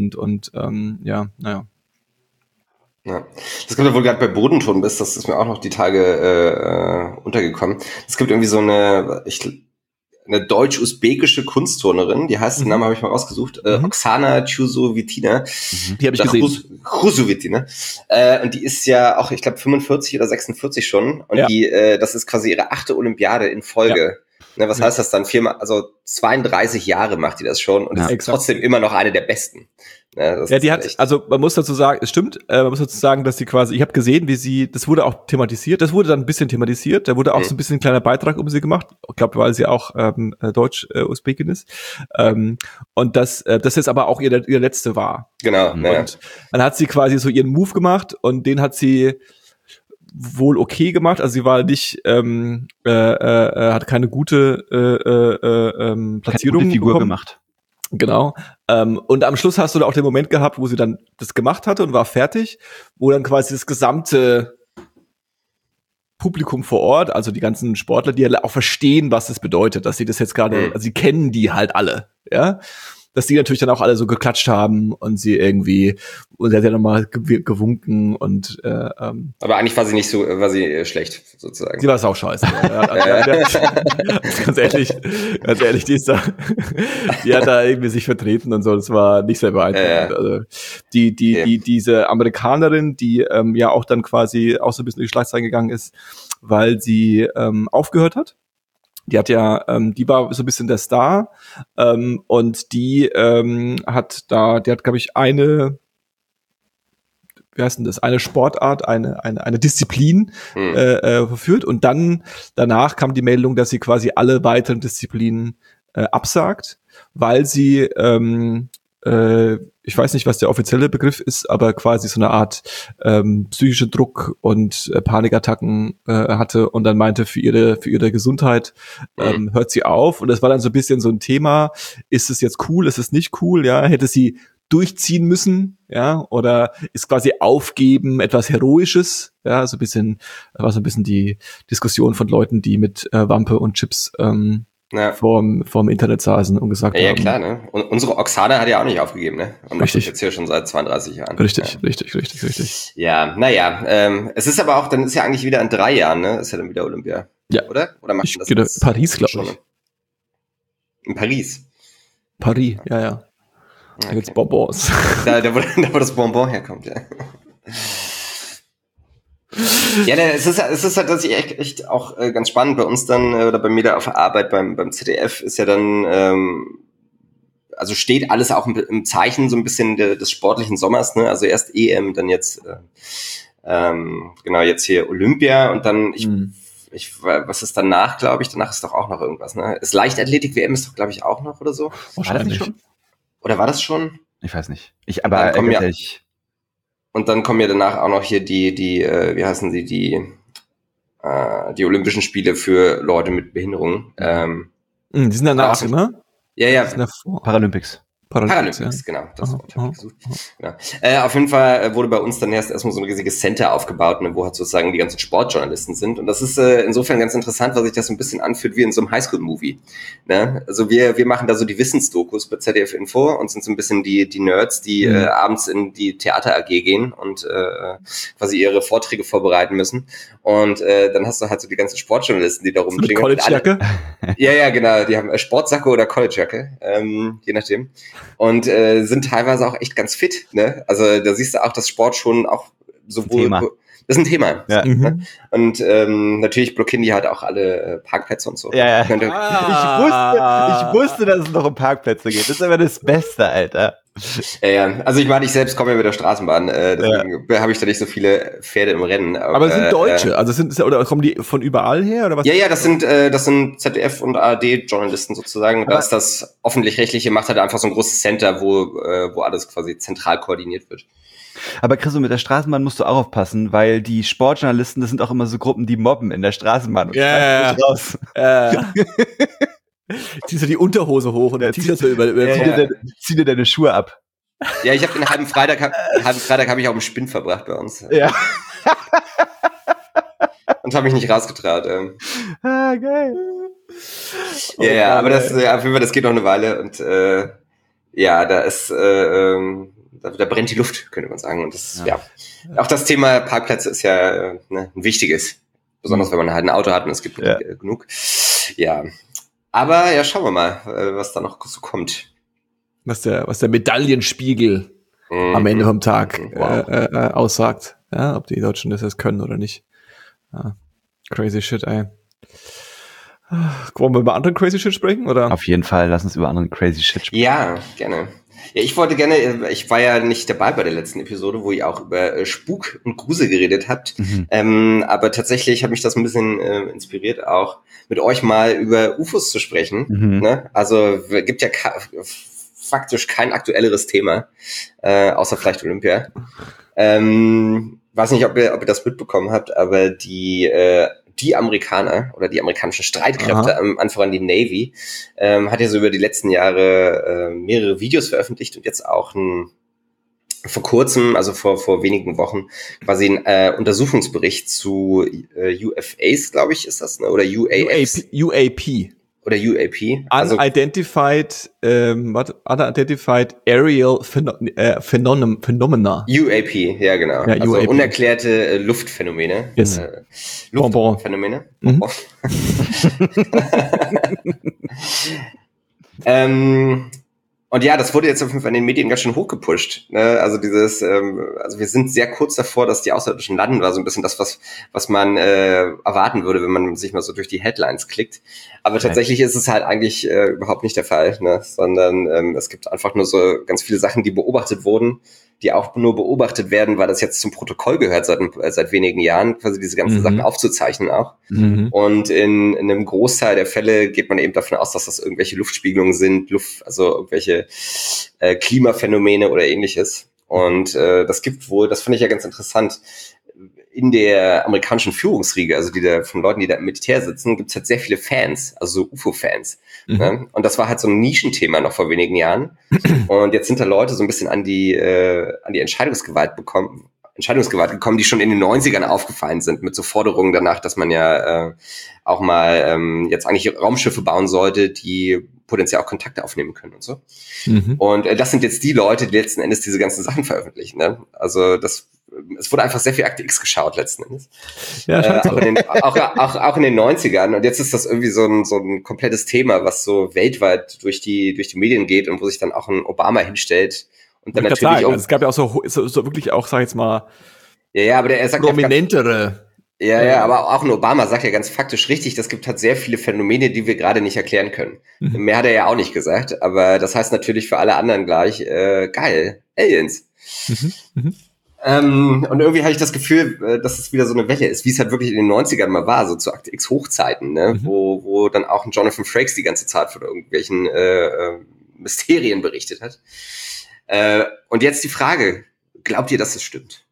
[SPEAKER 1] naja.
[SPEAKER 2] Ja, das kommt ja wohl gerade bei Bodenturnen bist, das ist mir auch noch die Tage untergekommen. Es gibt irgendwie so eine deutsch-usbekische Kunstturnerin, die heißt, den Namen habe ich mal rausgesucht, Oksana Chusovitina.
[SPEAKER 1] Die habe ich gesehen.
[SPEAKER 2] Chusovitina. Und die ist ja auch, ich glaube, 45 oder 46 schon. Und das ist quasi ihre 8. Olympiade in Folge. Ja. Ne, was heißt das dann? 32 Jahre macht die das schon und ist trotzdem immer noch eine der besten.
[SPEAKER 1] Ja, die hat, also man muss dazu sagen, es stimmt, man muss dazu sagen, dass sie quasi, ich habe gesehen, das wurde auch thematisiert, da wurde auch so ein bisschen ein kleiner Beitrag um sie gemacht, ich glaube, weil sie auch Deutsch-Usbekin ist, und das jetzt aber auch ihr letzte war.
[SPEAKER 2] Genau.
[SPEAKER 1] Und dann hat sie quasi so ihren Move gemacht, und den hat sie wohl okay gemacht, also sie war nicht, hat keine gute Platzierung,
[SPEAKER 3] keine gute Figur gemacht.
[SPEAKER 1] Genau. Und am Schluss hast du da auch den Moment gehabt, wo sie dann das gemacht hatte und war fertig, wo dann quasi das gesamte Publikum vor Ort, also die ganzen Sportler, die ja auch verstehen, was das bedeutet, dass sie das jetzt gerade, also sie kennen die halt alle, ja, dass die natürlich dann auch alle so geklatscht haben und sie irgendwie, und sie hat ja nochmal gewunken und
[SPEAKER 2] aber eigentlich war sie nicht so, war sie schlecht, sozusagen.
[SPEAKER 1] Sie war es auch scheiße. Ganz ehrlich, die hat da irgendwie sich vertreten und so, das war nicht sehr beeindruckend. Also diese Amerikanerin, die ja auch dann quasi auch so ein bisschen durch die Schlagzeilen gegangen ist, weil sie aufgehört hat. Die hat ja, die war so ein bisschen der Star, und die hat, glaube ich, eine Sportart, eine Disziplin verführt, und dann danach kam die Meldung, dass sie quasi alle weiteren Disziplinen absagt, weil sie ich weiß nicht, was der offizielle Begriff ist, aber quasi so eine Art psychische Druck und Panikattacken hatte und dann meinte, für ihre Gesundheit hört sie auf. Und das war dann so ein bisschen so ein Thema, ist es jetzt cool, ist es nicht cool, ja, hätte sie durchziehen müssen, ja, oder ist quasi Aufgeben etwas Heroisches, ja, so ein bisschen, war so ein bisschen die Diskussion von Leuten, die mit Wampe und Chips vorm Internet saßen und gesagt haben.
[SPEAKER 2] Ja, klar, ne? Und unsere Oksana hat ja auch nicht aufgegeben, ne? Und macht das
[SPEAKER 1] Richtig.
[SPEAKER 2] jetzt hier schon seit 32 Jahren.
[SPEAKER 1] Richtig.
[SPEAKER 2] Ja, naja, es ist aber auch, dann ist ja eigentlich wieder in 3 Jahren, ne? Ist ja dann wieder Olympia.
[SPEAKER 1] Ja.
[SPEAKER 2] Oder? Oder macht
[SPEAKER 1] Ich
[SPEAKER 2] das
[SPEAKER 1] Paris, glaube ich.
[SPEAKER 2] In Paris?
[SPEAKER 1] Paris, ja. Da gibt's Bonbons.
[SPEAKER 2] Da, wo das Bonbon herkommt, ja. Ja, es ist halt tatsächlich echt auch ganz spannend bei uns dann, oder bei mir da auf der Arbeit beim ZDF ist ja dann, also steht alles auch im Zeichen so ein bisschen des sportlichen Sommers, ne? Also erst EM, dann jetzt, genau, jetzt hier Olympia und dann, was ist danach, glaube ich? Danach ist doch auch noch irgendwas, ne? Ist Leichtathletik-WM ist doch, glaube ich, auch noch oder so?
[SPEAKER 3] War das nicht schon?
[SPEAKER 2] Oder war das schon?
[SPEAKER 3] Ich weiß nicht.
[SPEAKER 2] Und dann kommen ja danach auch noch hier die wie heißen sie, die Olympischen Spiele für Leute mit Behinderung.
[SPEAKER 1] Die sind danach immer?
[SPEAKER 2] Ja.
[SPEAKER 3] Paralympics,
[SPEAKER 2] ja. Genau. Das Wort habe ich gesucht. Genau. Auf jeden Fall wurde bei uns dann erstmal so ein riesiges Center aufgebaut, ne, wo halt sozusagen die ganzen Sportjournalisten sind. Und das ist insofern ganz interessant, weil sich das so ein bisschen anfühlt wie in so einem Highschool-Movie. Ne? Also wir machen da so die Wissensdokus bei ZDF Info und sind so ein bisschen die Nerds, die abends in die Theater AG gehen und quasi ihre Vorträge vorbereiten müssen. Und dann hast du halt so die ganzen Sportjournalisten, die da rumstehen.
[SPEAKER 1] College-Jacke?
[SPEAKER 2] Ja, genau. Die haben Sportsacke oder College-Jacke, je nachdem. Und sind teilweise auch echt ganz fit, ne? Also da siehst du auch, dass Sport schon auch sowohl... Das ist ein Thema.
[SPEAKER 3] Ja.
[SPEAKER 2] Ne? Und natürlich blockieren die halt auch alle Parkplätze und so.
[SPEAKER 3] Ja. Ich wusste, dass es noch um Parkplätze geht. Das ist aber das Beste, Alter.
[SPEAKER 2] Ja. Also ich meine, ich selbst komme ja mit der Straßenbahn, deswegen habe ich da nicht so viele Pferde im Rennen.
[SPEAKER 1] Aber es sind Deutsche, also oder kommen die von überall her oder was?
[SPEAKER 2] Ja, das sind ZDF und ARD-Journalisten sozusagen. Da ist das öffentlich-rechtliche macht halt einfach so ein großes Center, wo alles quasi zentral koordiniert wird.
[SPEAKER 3] Aber Chris, mit der Straßenbahn musst du auch aufpassen, weil die Sportjournalisten, das sind auch immer so Gruppen, die mobben in der Straßenbahn. Und
[SPEAKER 1] raus. Ziehst du die Unterhose hoch und dann ziehst du
[SPEAKER 3] zieh dir deine Schuhe ab.
[SPEAKER 2] Ja, ich habe den halben Freitag habe ich auch im Spinn verbracht bei uns.
[SPEAKER 3] Ja.
[SPEAKER 2] Und habe mich nicht rausgetraut.
[SPEAKER 3] Geil.
[SPEAKER 2] Ja, aber das auf jeden Fall, das geht noch eine Weile und da ist da brennt die Luft, könnte man sagen. Und das auch das Thema Parkplätze ist ja ein wichtiges, besonders wenn man halt ein Auto hat und es gibt genug. Ja, aber ja, schauen wir mal, was da noch so kommt.
[SPEAKER 1] Was der Medaillenspiegel am Ende vom Tag aussagt, ja, ob die Deutschen das jetzt können oder nicht. Ja, crazy shit, ey. Wollen wir über anderen crazy shit sprechen, oder?
[SPEAKER 3] Auf jeden Fall, lass uns über anderen crazy shit sprechen.
[SPEAKER 2] Ja, gerne. Ja, ich war ja nicht dabei bei der letzten Episode, wo ihr auch über Spuk und Grusel geredet habt. Aber tatsächlich hat mich das ein bisschen inspiriert, auch mit euch mal über UFOs zu sprechen. Ne? Also gibt ja faktisch kein aktuelleres Thema, außer vielleicht Olympia. Weiß nicht, ob ihr das mitbekommen habt, aber die Amerikaner oder die amerikanischen Streitkräfte, am Anfang die Navy, hat ja so über die letzten Jahre mehrere Videos veröffentlicht und jetzt auch vor kurzem, also vor wenigen Wochen, quasi ein Untersuchungsbericht zu UFAs, glaube ich, ist das, ne? Oder UAPs.
[SPEAKER 1] UAP.
[SPEAKER 2] Oder UAP.
[SPEAKER 1] Unidentified Aerial Phenomena.
[SPEAKER 2] UAP, ja genau.
[SPEAKER 1] Ja,
[SPEAKER 2] also
[SPEAKER 1] UAP.
[SPEAKER 2] Unerklärte Luftphänomene.
[SPEAKER 1] Yes.
[SPEAKER 2] Luftphänomene. Und ja, das wurde jetzt auf jeden Fall in den Medien ganz schön hochgepusht. Ne? Also also wir sind sehr kurz davor, dass die Außerirdischen landen, war so ein bisschen das, was man erwarten würde, wenn man sich mal so durch die Headlines klickt. Aber tatsächlich ist es halt eigentlich überhaupt nicht der Fall, ne? Sondern es gibt einfach nur so ganz viele Sachen, die beobachtet wurden, die auch nur beobachtet werden, weil das jetzt zum Protokoll gehört seit wenigen Jahren, quasi diese ganzen Sachen aufzuzeichnen auch. Und in einem Großteil der Fälle geht man eben davon aus, dass das irgendwelche Luftspiegelungen sind, also irgendwelche Klimaphänomene oder ähnliches. Und das fand ich ja ganz interessant, in der amerikanischen Führungsriege, also von Leuten, die da im Militär sitzen, gibt es halt sehr viele Fans, also so UFO-Fans. Ne? Und das war halt so ein Nischenthema noch vor wenigen Jahren. Und jetzt sind da Leute so ein bisschen an die Entscheidungsgewalt gekommen, die schon in den 90ern aufgefallen sind, mit so Forderungen danach, dass man ja auch mal jetzt eigentlich Raumschiffe bauen sollte, die potenziell auch Kontakte aufnehmen können und so. Und das sind jetzt die Leute, die letzten Endes diese ganzen Sachen veröffentlichen. Ne? Also es wurde einfach sehr viel Akte X geschaut letzten Endes. Ja, auch in den 90ern. Und jetzt ist das irgendwie so ein komplettes Thema, was so weltweit durch die Medien geht und wo sich dann auch ein Obama hinstellt. Und dann natürlich
[SPEAKER 1] auch. Also es gab ja auch so wirklich auch, sag ich jetzt mal,
[SPEAKER 2] aber er sagt
[SPEAKER 1] prominentere.
[SPEAKER 2] Aber auch ein Obama sagt ja ganz faktisch richtig, das gibt halt sehr viele Phänomene, die wir gerade nicht erklären können. Mehr hat er ja auch nicht gesagt, aber das heißt natürlich für alle anderen gleich, geil, Aliens. Und irgendwie habe ich das Gefühl, dass es wieder so eine Welle ist, wie es halt wirklich in den 90ern mal war, so zu Akte X Hochzeiten, ne? Wo dann auch ein Jonathan Frakes die ganze Zeit von irgendwelchen Mysterien berichtet hat. Und jetzt die Frage, glaubt ihr, dass es stimmt?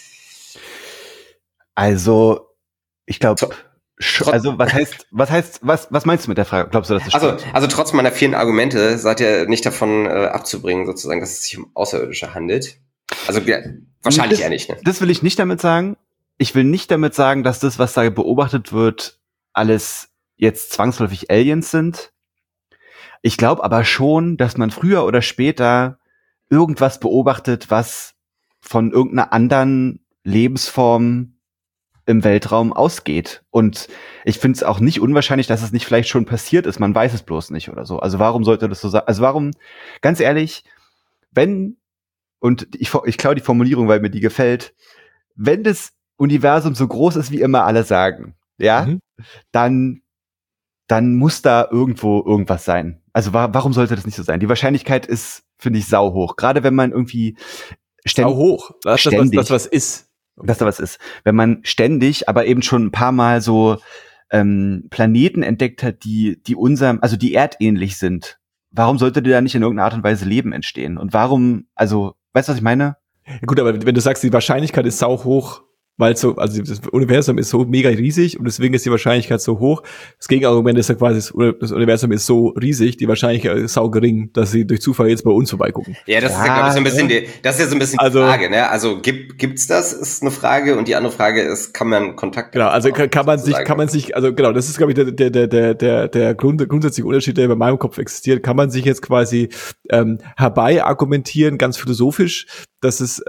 [SPEAKER 3] Also, ich glaube, also was meinst du mit der Frage? Glaubst du, dass es stimmt?
[SPEAKER 2] Also trotz meiner vielen Argumente seid ihr nicht davon abzubringen, sozusagen, dass es sich um Außerirdische handelt. Also wahrscheinlich eher nicht. Ne?
[SPEAKER 3] Das will ich nicht damit sagen. Ich will nicht damit sagen, dass das, was da beobachtet wird, alles jetzt zwangsläufig Aliens sind. Ich glaube aber schon, dass man früher oder später irgendwas beobachtet, was von irgendeiner anderen Lebensform im Weltraum ausgeht. Und ich finde es auch nicht unwahrscheinlich, dass es nicht vielleicht schon passiert ist. Man weiß es bloß nicht oder so. Also warum sollte das so sein? Also warum, ganz ehrlich, und ich klaue die Formulierung, weil mir die gefällt, wenn das Universum so groß ist, wie immer alle sagen, dann muss da irgendwo irgendwas sein. Also warum sollte das nicht so sein? Die Wahrscheinlichkeit ist, finde ich, sau hoch. Gerade wenn man irgendwie
[SPEAKER 1] sau hoch, dass da was ist.
[SPEAKER 3] Dass da was ist. Wenn man ständig, aber eben schon ein paar Mal so Planeten entdeckt hat, die erdähnlich sind, warum sollte da nicht in irgendeiner Art und Weise Leben entstehen? Und warum, also, weißt du, was ich meine?
[SPEAKER 1] Ja, gut, aber wenn du sagst, die Wahrscheinlichkeit ist sau hoch, weil das Universum ist so mega riesig und deswegen ist die Wahrscheinlichkeit so hoch. Das Gegenargument ist ja quasi, das Universum ist so riesig, die Wahrscheinlichkeit ist sau gering, dass sie durch Zufall jetzt bei uns vorbeigucken.
[SPEAKER 2] Ja, das ist ja, glaube ich, so ein bisschen die Frage, ne? Also gibt's das, ist eine Frage, und die andere Frage ist, kann man Kontakt?
[SPEAKER 1] Genau, also kann man sich, also genau, das ist, glaube ich, der grundsätzliche Unterschied, der bei meinem Kopf existiert. Kann man sich jetzt quasi herbei argumentieren, ganz philosophisch, dass es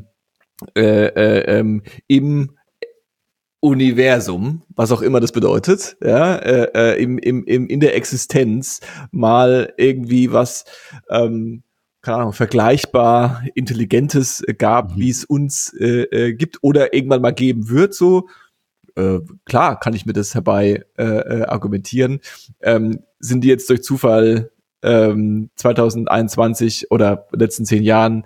[SPEAKER 1] im Universum, was auch immer das bedeutet, in der Existenz mal irgendwie was, keine Ahnung, vergleichbar Intelligentes gab, wie es uns gibt oder irgendwann mal geben wird, so. Klar kann ich mir das herbei argumentieren. Sind die jetzt durch Zufall 2021 oder letzten 10 Jahren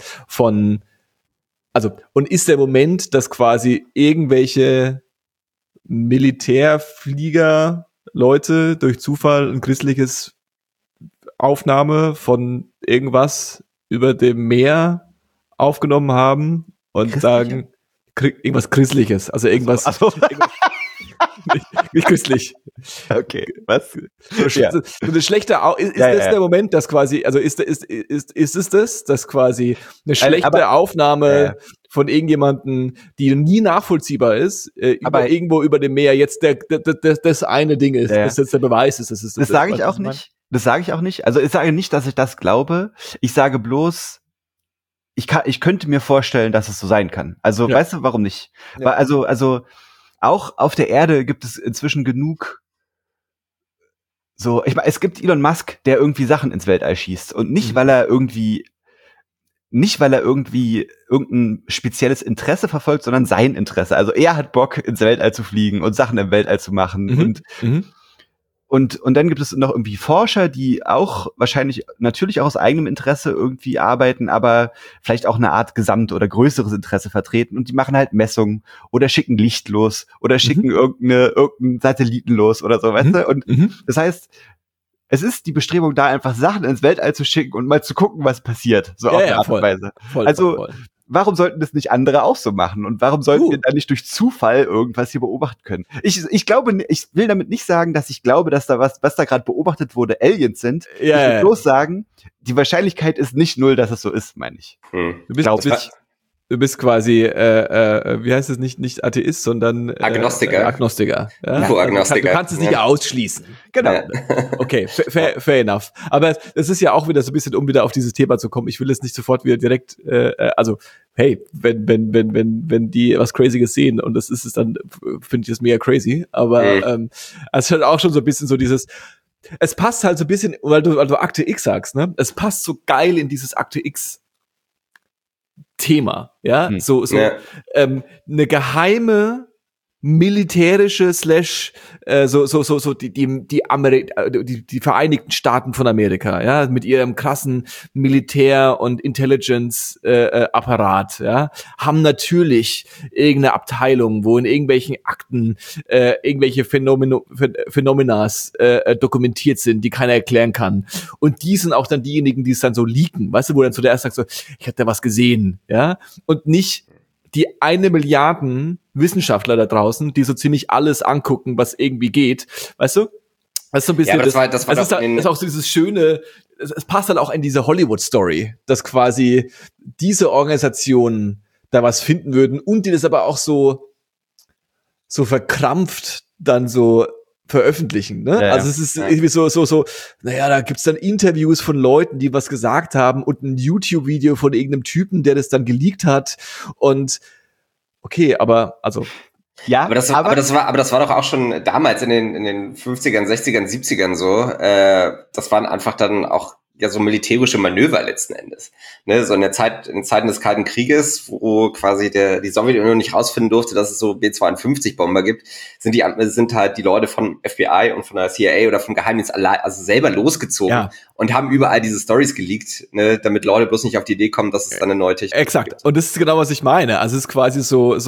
[SPEAKER 1] und ist der Moment, dass quasi irgendwelche Militärflieger Leute durch Zufall ein christliches Aufnahme von irgendwas über dem Meer aufgenommen haben und sagen, irgendwas Christliches, also irgendwas, nicht christlich.
[SPEAKER 3] Okay, was?
[SPEAKER 1] Eine schlechte, ist das der Moment, dass quasi, also ist es das, dass quasi eine schlechte Aufnahme von irgendjemanden, die nie nachvollziehbar ist, irgendwo über dem Meer jetzt das eine Ding ist, das jetzt der Beweis ist.
[SPEAKER 3] Das sage ich auch nicht. Das sage ich auch nicht. Also ich sage nicht, dass ich das glaube. Ich sage bloß, ich könnte mir vorstellen, dass es so sein kann. Also weißt du, warum nicht? Ja. Also auch auf der Erde gibt es inzwischen genug so, ich meine, es gibt Elon Musk, der irgendwie Sachen ins Weltall schießt und nicht, weil er irgendwie irgendein spezielles Interesse verfolgt, sondern sein Interesse. Also er hat Bock, ins Weltall zu fliegen und Sachen im Weltall zu machen. Und Und dann gibt es noch irgendwie Forscher, die auch wahrscheinlich natürlich auch aus eigenem Interesse irgendwie arbeiten, aber vielleicht auch eine Art Gesamt- oder größeres Interesse vertreten. Und die machen halt Messungen oder schicken Licht los oder schicken irgendeinen Satelliten los oder so, weißt du? Und das heißt, es ist die Bestrebung da, einfach Sachen ins Weltall zu schicken und mal zu gucken, was passiert. So auf eine Art und Weise. Voll. Warum sollten das nicht andere auch so machen? Und warum sollten wir dann nicht durch Zufall irgendwas hier beobachten können? Ich glaube, ich will damit nicht sagen, dass ich glaube, dass da was da gerade beobachtet wurde, Aliens sind. Ich will bloß sagen, die Wahrscheinlichkeit ist nicht 0, dass es so ist, meine ich.
[SPEAKER 1] Du bist quasi, wie heißt es, nicht Atheist, sondern
[SPEAKER 2] Agnostiker.
[SPEAKER 1] Agnostiker. Ja?
[SPEAKER 2] Agnostiker.
[SPEAKER 1] Du kannst es nicht ausschließen. Genau. Ja. Okay, fair enough. Aber es ist ja auch wieder so ein bisschen, um wieder auf dieses Thema zu kommen. Ich will es nicht sofort wieder direkt, also hey, wenn die was Crazyes sehen und das ist es, dann finde ich es mega crazy. Aber es ist halt auch schon so ein bisschen so dieses. Es passt halt so ein bisschen, weil du Akte X sagst, ne? Es passt so geil in dieses Akte X Thema, ja, eine geheime militärische die Vereinigten Staaten von Amerika, ja, mit ihrem krassen Militär- und Intelligence-Apparat, ja, haben natürlich irgendeine Abteilung, wo in irgendwelchen Akten irgendwelche Phänomenas dokumentiert sind, die keiner erklären kann. Und die sind auch dann diejenigen, die es dann so leaken, weißt du, wo dann so der erste sagt so, ich hab da was gesehen, ja, und nicht die 1 Milliarden Wissenschaftler da draußen, die so ziemlich alles angucken, was irgendwie geht, weißt du? Das ist so ein bisschen, das ist auch so dieses schöne, es passt halt auch in diese Hollywood-Story, dass quasi diese Organisationen da was finden würden und die das aber auch so verkrampft dann so veröffentlichen, ne? Ja, also es ist irgendwie so, naja, da gibt's dann Interviews von Leuten, die was gesagt haben und ein YouTube-Video von irgendeinem Typen, der das dann geleakt hat und okay, aber also
[SPEAKER 2] ja, aber das war doch auch schon damals in den 50ern, 60ern, 70ern so, das waren einfach dann auch ja so militärische Manöver letzten Endes. Ne, so in Zeiten des Kalten Krieges, wo quasi die Sowjetunion nicht rausfinden durfte, dass es so B-52-Bomber gibt, sind halt die Leute von FBI und von der CIA oder vom Geheimdienst also selber losgezogen und haben überall diese Stories geleakt, ne, damit Leute bloß nicht auf die Idee kommen, dass es dann eine neue Technik
[SPEAKER 1] gibt. Exakt. Und das ist genau, was ich meine. Also es ist quasi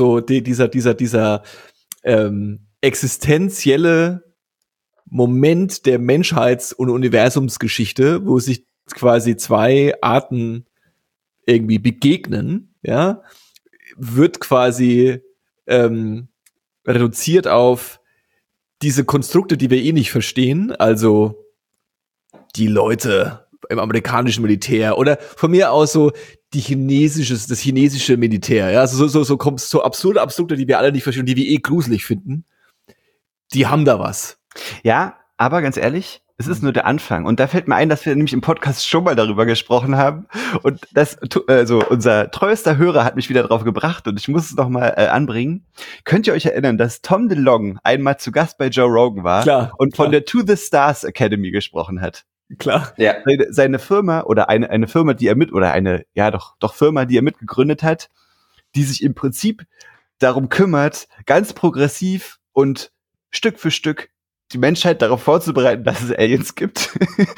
[SPEAKER 1] dieser existenzielle Moment der Menschheits- und Universumsgeschichte, wo sich quasi zwei Arten irgendwie begegnen, ja, wird quasi reduziert auf diese Konstrukte, die wir eh nicht verstehen, also die Leute im amerikanischen Militär oder von mir aus so das chinesische Militär, ja, also so absurde, die wir alle nicht verstehen, die wir eh gruselig finden, die haben da was.
[SPEAKER 3] Ja, aber ganz ehrlich, es ist nur der Anfang. Und da fällt mir ein, dass wir nämlich im Podcast schon mal darüber gesprochen haben. Und unser treuester Hörer hat mich wieder drauf gebracht und ich muss es noch mal anbringen. Könnt ihr euch erinnern, dass Tom DeLonge einmal zu Gast bei Joe Rogan war und von der To the Stars Academy gesprochen hat?
[SPEAKER 1] Klar.
[SPEAKER 3] Ja. Seine Firma oder eine Firma, die er Firma, die er mitgegründet hat, die sich im Prinzip darum kümmert, ganz progressiv und Stück für Stück die Menschheit darauf vorzubereiten, dass es Aliens gibt.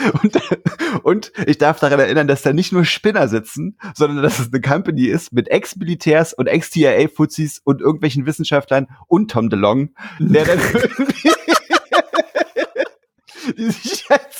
[SPEAKER 3] und ich darf daran erinnern, dass da nicht nur Spinner sitzen, sondern dass es eine Company ist mit Ex-Militärs und Ex-CIA-Fuzis und irgendwelchen Wissenschaftlern und Tom DeLonge, der dann irgendwie die sich halt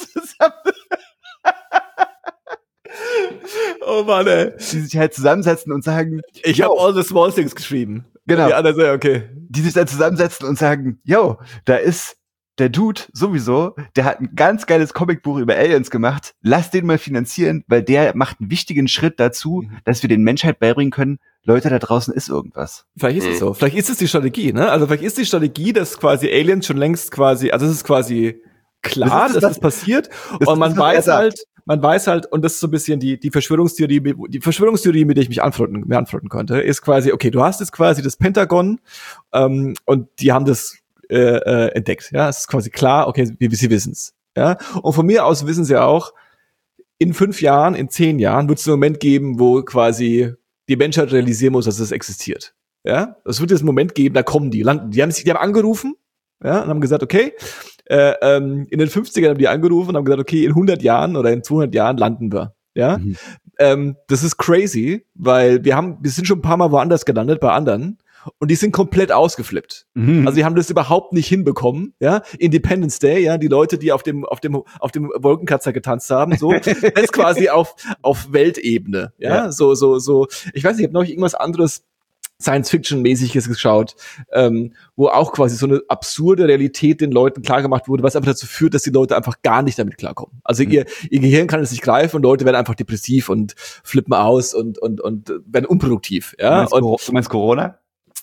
[SPEAKER 1] oh Mann, ey.
[SPEAKER 3] Die sich halt zusammensetzen und sagen,
[SPEAKER 1] ich habe all the small things geschrieben.
[SPEAKER 3] Genau.
[SPEAKER 1] Die anderen sagen, okay.
[SPEAKER 3] Die sich dann zusammensetzen und sagen, yo, da ist der Dude sowieso, der hat ein ganz geiles Comicbuch über Aliens gemacht. Lass den mal finanzieren, weil der macht einen wichtigen Schritt dazu, dass wir den Menschheit beibringen können, Leute, da draußen ist irgendwas.
[SPEAKER 1] Vielleicht ist es so. Vielleicht ist es die Strategie, ne? Also vielleicht ist die Strategie, dass quasi Aliens schon längst quasi, also es ist quasi klar, dass das passiert. Und man weiß halt, und das ist so ein bisschen die Verschwörungstheorie, mit der ich mich anfreunden könnte, ist quasi, okay, du hast jetzt quasi das Pentagon, und die haben das entdeckt, ja, es ist quasi klar, okay, sie wissen's, ja, und von mir aus wissen sie auch, in 5 Jahren, in 10 Jahren wird es einen Moment geben, wo quasi die Menschheit realisieren muss, dass es existiert, ja, es wird jetzt einen Moment geben, da kommen die, landen, die haben angerufen, ja, und haben gesagt, okay, in den 50ern haben die angerufen und haben gesagt, okay, in 100 Jahren oder in 200 Jahren landen wir. Ja, das ist crazy, weil wir sind schon ein paar Mal woanders gelandet bei anderen und die sind komplett ausgeflippt. Also die haben das überhaupt nicht hinbekommen. Ja, Independence Day, ja, die Leute, die auf dem Wolkenkratzer getanzt haben, so das ist quasi auf Weltebene. Ja, so. Ich weiß nicht, ich habe noch irgendwas anderes Science-Fiction-mäßiges geschaut, wo auch quasi so eine absurde Realität den Leuten klargemacht wurde, was einfach dazu führt, dass die Leute einfach gar nicht damit klarkommen. Also ihr Gehirn kann es nicht greifen und Leute werden einfach depressiv und flippen aus und werden unproduktiv. Ja?
[SPEAKER 3] Du meinst Corona?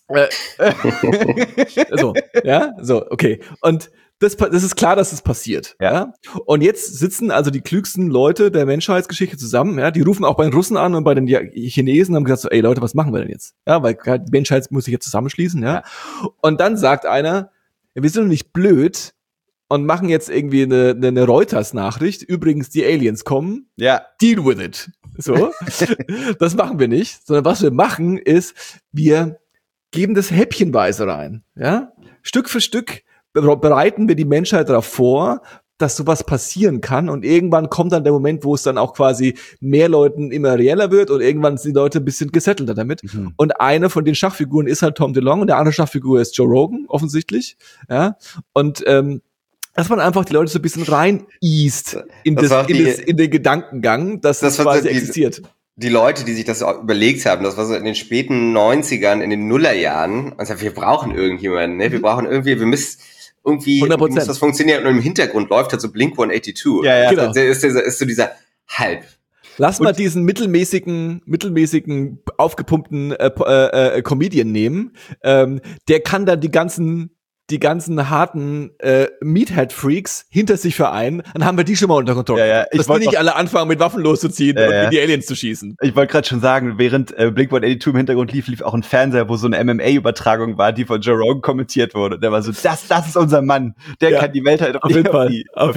[SPEAKER 1] Okay. Und das ist klar, dass es passiert. Ja. Und jetzt sitzen also die klügsten Leute der Menschheitsgeschichte zusammen. Ja, die rufen auch bei den Russen an und bei den Chinesen und haben gesagt so, ey Leute, was machen wir denn jetzt? Ja, weil die Menschheit muss sich jetzt zusammenschließen. Ja. Und dann sagt einer, wir sind doch nicht blöd und machen jetzt irgendwie eine Reuters-Nachricht. Übrigens, die Aliens kommen.
[SPEAKER 3] Ja.
[SPEAKER 1] Deal with it. So. Das machen wir nicht. Sondern was wir machen ist, wir geben das häppchenweise rein. Ja. Stück für Stück bereiten wir die Menschheit darauf vor, dass sowas passieren kann und irgendwann kommt dann der Moment, wo es dann auch quasi mehr Leuten immer reeller wird und irgendwann sind die Leute ein bisschen gesettelter damit. Und eine von den Schachfiguren ist halt Tom DeLonge und der andere Schachfigur ist Joe Rogan, offensichtlich. Ja. Und dass man einfach die Leute so ein bisschen rein east in den Gedankengang, dass das quasi existiert.
[SPEAKER 2] Die Leute, die sich das auch überlegt haben, das war so in den späten 90ern, in den Nullerjahren, und sagen, wir brauchen irgendjemanden, ne? Wir brauchen irgendwie, muss das funktionieren und im Hintergrund läuft halt so Blink-182.
[SPEAKER 3] Ja,
[SPEAKER 2] genau. Das ist so dieser Hype.
[SPEAKER 1] Lass mal diesen mittelmäßigen, aufgepumpten Comedian nehmen. Der kann dann die ganzen harten Meathead-Freaks hinter sich vereinen, dann haben wir die schon mal unter Kontrolle.
[SPEAKER 3] Ja.
[SPEAKER 1] Dass die nicht alle anfangen, mit Waffen loszuziehen und in die Aliens zu schießen.
[SPEAKER 3] Ich wollte gerade schon sagen, während Blink-182 im Hintergrund lief auch ein Fernseher, wo so eine MMA-Übertragung war, die von Joe Rogan kommentiert wurde. Der war so, das ist unser Mann. Der kann die Welt halt
[SPEAKER 1] auf jeden Fall.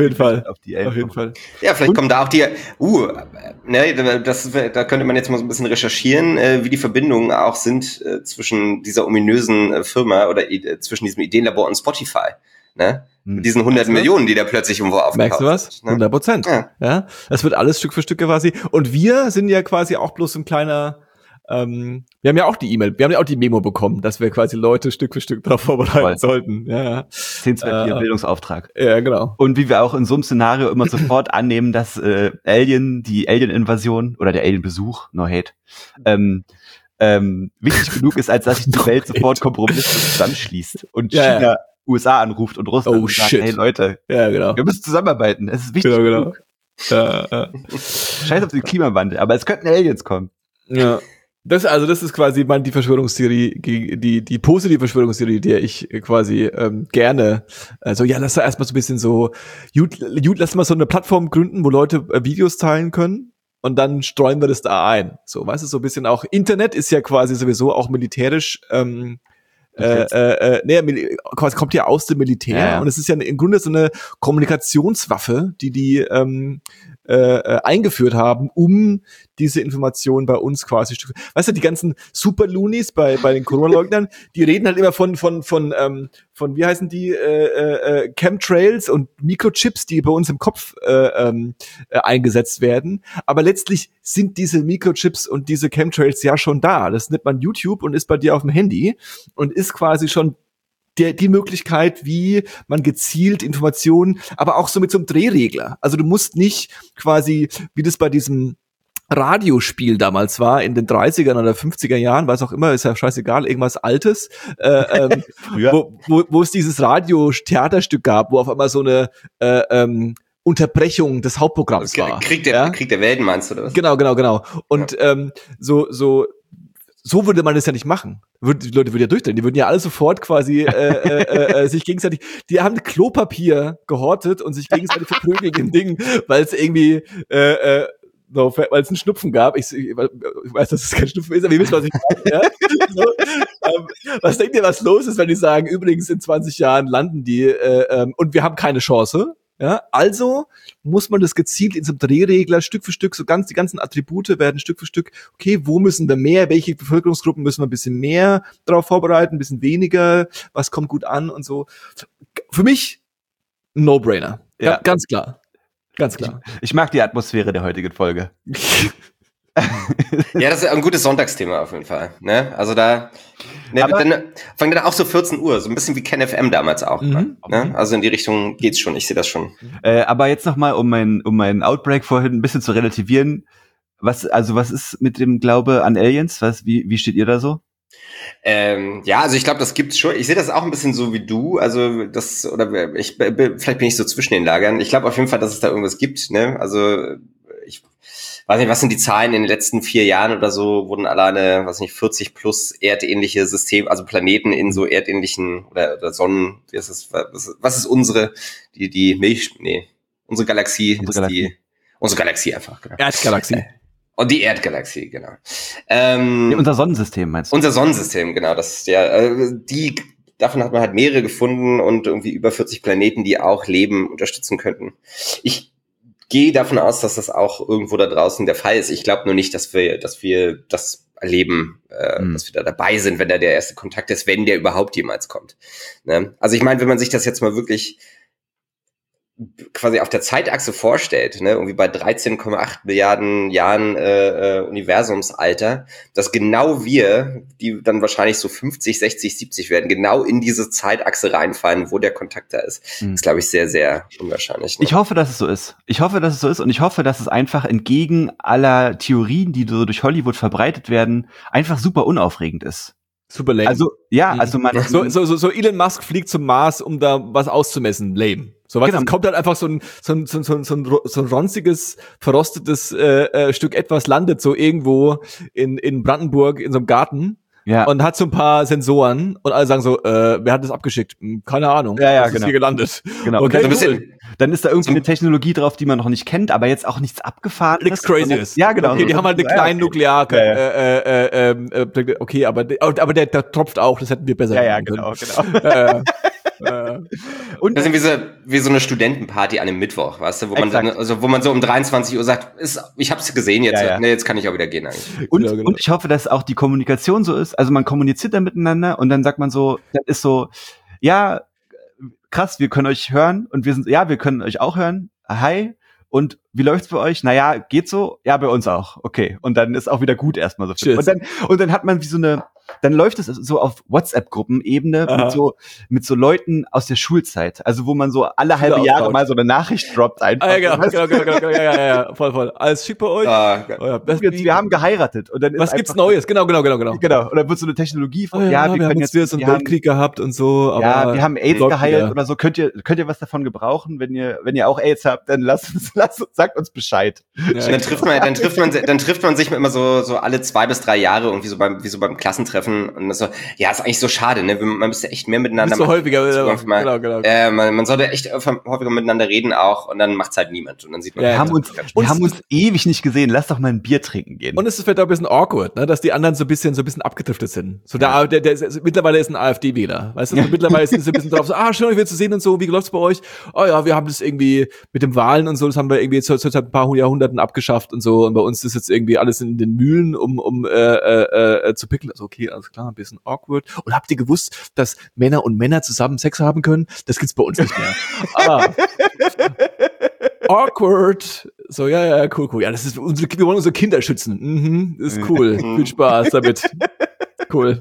[SPEAKER 2] Ja, vielleicht kommen da auch die, da könnte man jetzt mal so ein bisschen recherchieren, wie die Verbindungen auch sind zwischen dieser ominösen Firma oder zwischen diesem Ideenlabor und Spotify, ne? Mit diesen 100 Millionen, die da plötzlich irgendwo aufgetaucht
[SPEAKER 1] sind. Merkst du was? 100%. Ja. Das wird alles Stück für Stück quasi. Und wir sind ja quasi auch bloß ein kleiner, wir haben ja auch die E-Mail, wir haben ja auch die Memo bekommen, dass wir quasi Leute Stück für Stück darauf vorbereiten sollten. Ja.
[SPEAKER 3] 10-2-4 Bildungsauftrag.
[SPEAKER 1] Ja, genau.
[SPEAKER 3] Und wie wir auch in so einem Szenario immer sofort annehmen, dass die Alien-Invasion oder der Alien-Besuch, no hate, wichtig genug ist, als dass sich die Welt sofort Kompromisse zusammenschließt und China USA anruft und Russland und sagt, hey Leute, wir müssen zusammenarbeiten, es ist wichtig genug. Scheiß auf den Klimawandel, aber es könnten Aliens kommen.
[SPEAKER 1] Ja. Das ist quasi die Verschwörungstheorie, die positive Verschwörungstheorie, der ich quasi gerne, also lass da erstmal so ein bisschen so, lass mal so eine Plattform gründen, wo Leute Videos teilen können. Und dann streuen wir das da ein. So, weißt du, so ein bisschen auch, Internet ist ja quasi sowieso auch militärisch, quasi kommt ja aus dem Militär und es ist ja im Grunde so eine Kommunikationswaffe, die eingeführt haben, um diese Informationen bei uns quasi, weißt du, die ganzen Super-Loonies bei den Corona-Leugnern, die reden halt immer von wie heißen die, Chemtrails und Mikrochips, die bei uns im Kopf eingesetzt werden. Aber letztlich sind diese Mikrochips und diese Chemtrails ja schon da. Das nennt man YouTube und ist bei dir auf dem Handy und ist quasi schon die Möglichkeit, wie man gezielt Informationen, aber auch so mit so einem Drehregler. Also du musst nicht quasi, wie das bei diesem Radiospiel damals war, in den 30ern oder 50er Jahren, was auch immer, ist ja scheißegal, irgendwas Altes, wo es dieses Radio-Theaterstück gab, wo auf einmal so eine Unterbrechung des Hauptprogramms war.
[SPEAKER 2] Krieg der Welten meinst du, oder was?
[SPEAKER 1] Genau. Und so würde man das ja nicht machen. Die Leute würden ja durchdrehen. Die würden ja alle sofort quasi sich gegenseitig, die haben Klopapier gehortet und sich gegenseitig verprügelt im Ding, weil es irgendwie weil es einen Schnupfen gab. Ich weiß, dass es kein Schnupfen ist, aber ihr wisst, was ich meine. Ja? Was denkt ihr, was los ist, wenn die sagen, übrigens in 20 Jahren landen die und wir haben keine Chance? Ja, also muss man das gezielt in so einem Drehregler Stück für Stück, die ganzen Attribute werden Stück für Stück, okay, wo müssen wir mehr, welche Bevölkerungsgruppen müssen wir ein bisschen mehr darauf vorbereiten, ein bisschen weniger, was kommt gut an und so. Für mich No-brainer.
[SPEAKER 3] Ja.
[SPEAKER 1] Ganz klar. Ganz klar.
[SPEAKER 3] Ich mag die Atmosphäre der heutigen Folge.
[SPEAKER 2] Ja, das ist ein gutes Sonntagsthema auf jeden Fall. Ne? Also da fängt dann auch so 14 Uhr, so ein bisschen wie KenFM damals auch. Ne? Also in die Richtung geht's schon, ich sehe das schon.
[SPEAKER 3] Aber jetzt nochmal, um meinen Outbreak vorhin ein bisschen zu relativieren. Was ist mit dem Glaube an Aliens? Wie steht ihr da so?
[SPEAKER 2] Ja, also ich glaube, das gibt's schon. Ich sehe das auch ein bisschen so wie du. Also vielleicht bin ich so zwischen den Lagern. Ich glaube auf jeden Fall, dass es da irgendwas gibt. Ne? Also ich weiß nicht, was sind die Zahlen in den letzten 4 Jahren oder so, wurden alleine, 40 plus erdähnliche Systeme, also Planeten in so erdähnlichen oder Sonnen, was ist unsere, unsere Galaxie unsere Galaxie einfach, genau.
[SPEAKER 1] Erdgalaxie.
[SPEAKER 2] Und die Erdgalaxie, genau.
[SPEAKER 3] Unser Sonnensystem meinst du?
[SPEAKER 2] Unser Sonnensystem, genau. Das ist davon hat man halt mehrere gefunden und irgendwie über 40 Planeten, die auch Leben unterstützen könnten. Ich gehe davon aus, dass das auch irgendwo da draußen der Fall ist. Ich glaube nur nicht, dass wir das erleben, dass wir da dabei sind, wenn da der erste Kontakt ist, wenn der überhaupt jemals kommt. Ne? Also ich meine, wenn man sich das jetzt mal wirklich quasi auf der Zeitachse vorstellt, ne, irgendwie bei 13,8 Milliarden Jahren Universumsalter, dass genau wir, die dann wahrscheinlich so 50, 60, 70 werden, genau in diese Zeitachse reinfallen, wo der Kontakt da ist. Ist, glaube ich, sehr, sehr unwahrscheinlich. Ne?
[SPEAKER 3] Ich hoffe, dass es so ist. Und ich hoffe, dass es einfach entgegen aller Theorien, die so durch Hollywood verbreitet werden, einfach super unaufregend ist.
[SPEAKER 1] Super lame.
[SPEAKER 3] Also, man.
[SPEAKER 1] So Elon Musk fliegt zum Mars, um da was auszumessen. Lame. So was, es kommt halt einfach so ein ronziges, verrostetes Stück etwas landet so irgendwo in Brandenburg in so einem Garten. Ja. Und hat so ein paar Sensoren und alle sagen so, wer hat das abgeschickt? Keine Ahnung.
[SPEAKER 3] Ja,
[SPEAKER 1] ist hier gelandet.
[SPEAKER 3] Genau.
[SPEAKER 1] Okay,
[SPEAKER 3] dann ist da irgendwie eine Technologie drauf, die man noch nicht kennt, aber jetzt auch nichts abgefahrenes.
[SPEAKER 1] Nichts Crazyes.
[SPEAKER 3] Ja, genau.
[SPEAKER 1] Okay, die haben halt eine kleine Nuklear. Okay, aber der tropft auch, das hätten wir besser
[SPEAKER 3] machen können.
[SPEAKER 2] Und das ist wie so eine Studentenparty an einem Mittwoch, weißt du, wo man so um 23 Uhr sagt, ich hab's gesehen jetzt, ne, jetzt kann ich auch wieder gehen eigentlich.
[SPEAKER 3] Und ich hoffe, dass auch die Kommunikation so ist, also man kommuniziert da miteinander und dann sagt man so, das ist so, ja, krass, wir können euch hören und wir können euch auch hören, hi. Und wie läuft's bei euch? Naja, geht so? Ja, bei uns auch. Okay. Und dann ist auch wieder gut erstmal so. Und dann hat man dann läuft es so auf WhatsApp-Gruppenebene mit so Leuten aus der Schulzeit. Also wo man so alle halbe Jahre mal so eine Nachricht droppt einfach.
[SPEAKER 1] Genau. Ja, voll. Alles schick bei euch.
[SPEAKER 3] Wir haben geheiratet. Und dann
[SPEAKER 1] was gibt's Neues? Genau.
[SPEAKER 3] Genau. Und dann wird so eine Technologie
[SPEAKER 1] von, wir haben jetzt so einen Weltkrieg gehabt und so.
[SPEAKER 3] Aber wir haben AIDS geheilt oder so. Könnt ihr was davon gebrauchen? Wenn ihr auch AIDS habt, dann sagt uns Bescheid.
[SPEAKER 2] Ja, dann trifft man sich immer so alle 2 bis 3 Jahre irgendwie wie so beim Klassentreffen und das so, ja, ist eigentlich so schade, ne? Man müsste echt mehr miteinander
[SPEAKER 1] machen. Häufiger,
[SPEAKER 2] genau. Man sollte echt häufiger miteinander reden auch und dann macht's halt niemand und dann sieht man.
[SPEAKER 3] Wir haben uns ewig nicht gesehen. Lass doch mal ein Bier trinken gehen.
[SPEAKER 1] Und es ist vielleicht auch ein bisschen awkward, ne? Dass die anderen so ein bisschen abgedriftet sind. So mittlerweile ist ein AfD-Wähler, weißt du? Mittlerweile ist ein bisschen drauf so, schön euch wieder zu sehen und so. Wie läuft's bei euch? Oh ja, wir haben das irgendwie mit den Wahlen und so, das haben wir irgendwie jetzt seit ein paar Jahrhunderten abgeschafft und so. Und bei uns ist jetzt irgendwie alles in den Mühlen, um zu pickeln. Also okay, alles klar, ein bisschen awkward. Und habt ihr gewusst, dass Männer und Männer zusammen Sex haben können? Das gibt's bei uns nicht mehr. Awkward. So, ja, cool. Ja, wir wollen unsere Kinder schützen. Ist cool. Viel Spaß damit. Cool.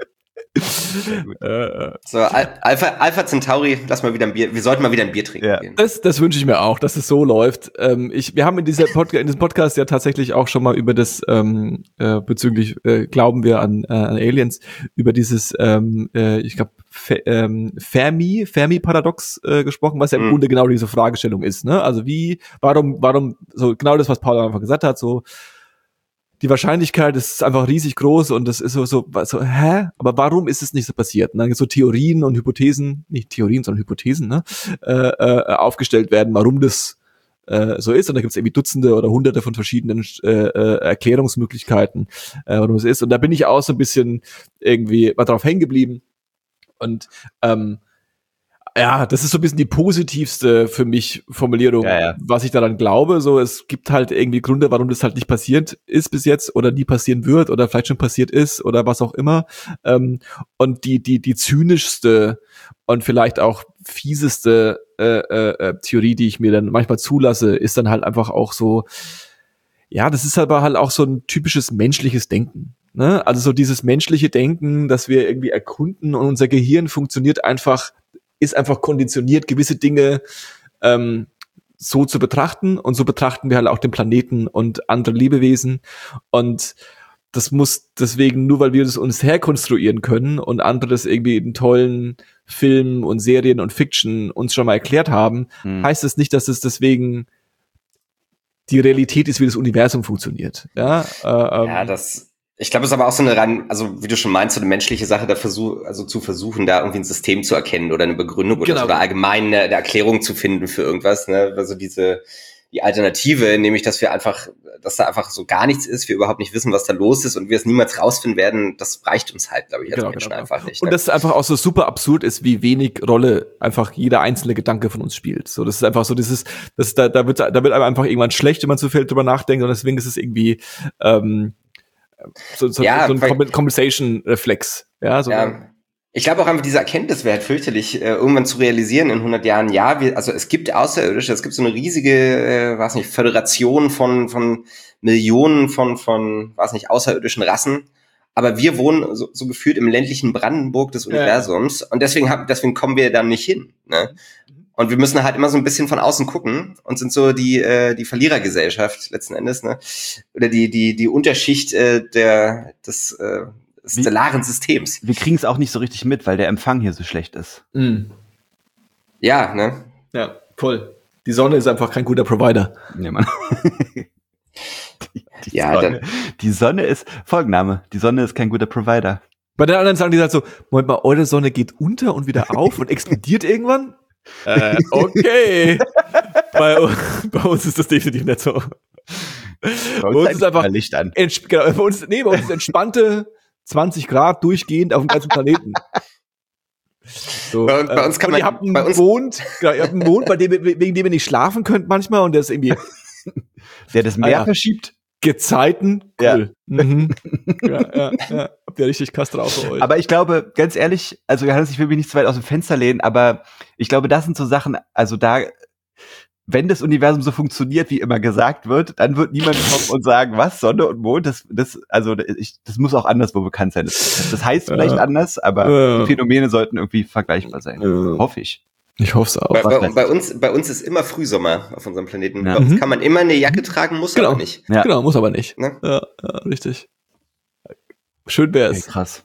[SPEAKER 2] So, Alpha Centauri, wir sollten mal wieder ein Bier trinken gehen.
[SPEAKER 1] Das wünsche ich mir auch, dass es so läuft. Wir haben in diesem Podcast ja tatsächlich auch schon mal über das bezüglich glauben wir an Aliens, über dieses ich glaube Fermi-Paradox gesprochen, was ja im Grunde genau diese Fragestellung ist, ne? Also warum so genau das, was Paul einfach gesagt hat, so die Wahrscheinlichkeit ist einfach riesig groß und das ist so, aber warum ist es nicht so passiert? Und dann so Theorien und Hypothesen, nicht Theorien, sondern Hypothesen, ne, aufgestellt werden, warum das so ist. Und da gibt es irgendwie Dutzende oder Hunderte von verschiedenen Erklärungsmöglichkeiten, warum es ist. Und da bin ich auch so ein bisschen irgendwie mal drauf hängen geblieben. Und Ja, das ist so ein bisschen die positivste für mich Formulierung, was ich daran glaube. So, es gibt halt irgendwie Gründe, warum das halt nicht passiert ist bis jetzt oder nie passieren wird oder vielleicht schon passiert ist oder was auch immer. Und die zynischste und vielleicht auch fieseste Theorie, die ich mir dann manchmal zulasse, ist dann halt einfach auch so, ja, das ist aber halt auch so ein typisches menschliches Denken. Ne? Also so dieses menschliche Denken, dass wir irgendwie erkunden und unser Gehirn ist einfach konditioniert, gewisse Dinge so zu betrachten, und so betrachten wir halt auch den Planeten und andere Lebewesen, und das muss deswegen, nur weil wir das uns herkonstruieren können und andere das irgendwie in tollen Filmen und Serien und Fiction uns schon mal erklärt haben, heißt das nicht, dass es deswegen die Realität ist, wie das Universum funktioniert. Ja,
[SPEAKER 2] ich glaube, es ist aber auch so eine also wie du schon meinst, so eine menschliche Sache, zu versuchen, da irgendwie ein System zu erkennen oder eine Begründung oder allgemein eine Erklärung zu finden für irgendwas, ne? Also die Alternative, nämlich, dass da einfach so gar nichts ist, wir überhaupt nicht wissen, was da los ist und wir es niemals rausfinden werden, das reicht uns halt, glaube ich, als Menschen einfach nicht. Ne?
[SPEAKER 1] Und das einfach auch so super absurd ist, wie wenig Rolle einfach jeder einzelne Gedanke von uns spielt. So, das ist einfach so da wird einem einfach irgendwann schlecht, wenn man zu viel drüber nachdenkt, und deswegen ist es irgendwie so ein Compensation-Reflex. Ja, so.
[SPEAKER 2] Ich glaube auch einfach, diese Erkenntnis wäre halt fürchterlich, irgendwann zu realisieren in 100 Jahren. Ja, also es gibt Außerirdische, es gibt so eine riesige, Föderation von Millionen von außerirdischen Rassen. Aber wir wohnen so gefühlt im ländlichen Brandenburg des Universums. Und deswegen kommen wir dann nicht hin, ne? Und wir müssen halt immer so ein bisschen von außen gucken und sind so die Verlierergesellschaft letzten Endes, ne? Oder die Unterschicht des stellaren Systems.
[SPEAKER 3] Wir kriegen es auch nicht so richtig mit, weil der Empfang hier so schlecht ist.
[SPEAKER 2] Ja, ne?
[SPEAKER 1] Ja, voll. Die Sonne ist einfach kein guter Provider.
[SPEAKER 3] Nee, Mann. Die Sonne ist Folgenname. Die Sonne ist kein guter Provider.
[SPEAKER 1] Bei den anderen sagen die halt so, Moment mal, eure Sonne geht unter und wieder auf und explodiert irgendwann? Okay. Bei uns ist das definitiv nicht so. Bei uns ist einfach
[SPEAKER 3] Licht an.
[SPEAKER 1] Bei uns ist entspannte 20 Grad durchgehend auf dem ganzen Planeten. So,
[SPEAKER 2] bei uns kann man,
[SPEAKER 1] ihr habt einen Mond, wegen dem ihr nicht schlafen könnt manchmal, und der ist irgendwie
[SPEAKER 3] der das Meer verschiebt.
[SPEAKER 1] Gezeiten, cool. Ja. Habt ihr richtig krass drauf für euch.
[SPEAKER 3] Aber ich glaube, ganz ehrlich, also Johannes, ich will mich nicht zu weit aus dem Fenster lehnen, aber ich glaube, das sind so Sachen, also wenn das Universum so funktioniert, wie immer gesagt wird, dann wird niemand kommen und sagen, was, Sonne und Mond, das muss auch anderswo bekannt sein. Das heißt vielleicht anders, aber die Phänomene sollten irgendwie vergleichbar sein. Hoffe ich.
[SPEAKER 1] Ich hoffe es auch.
[SPEAKER 2] Bei uns ist immer Frühsommer auf unserem Planeten. Ja. Bei uns kann man immer eine Jacke tragen, muss aber nicht.
[SPEAKER 1] Ja. Genau, muss aber nicht. Ne? Ja, richtig. Schön wär's.
[SPEAKER 3] Okay, krass.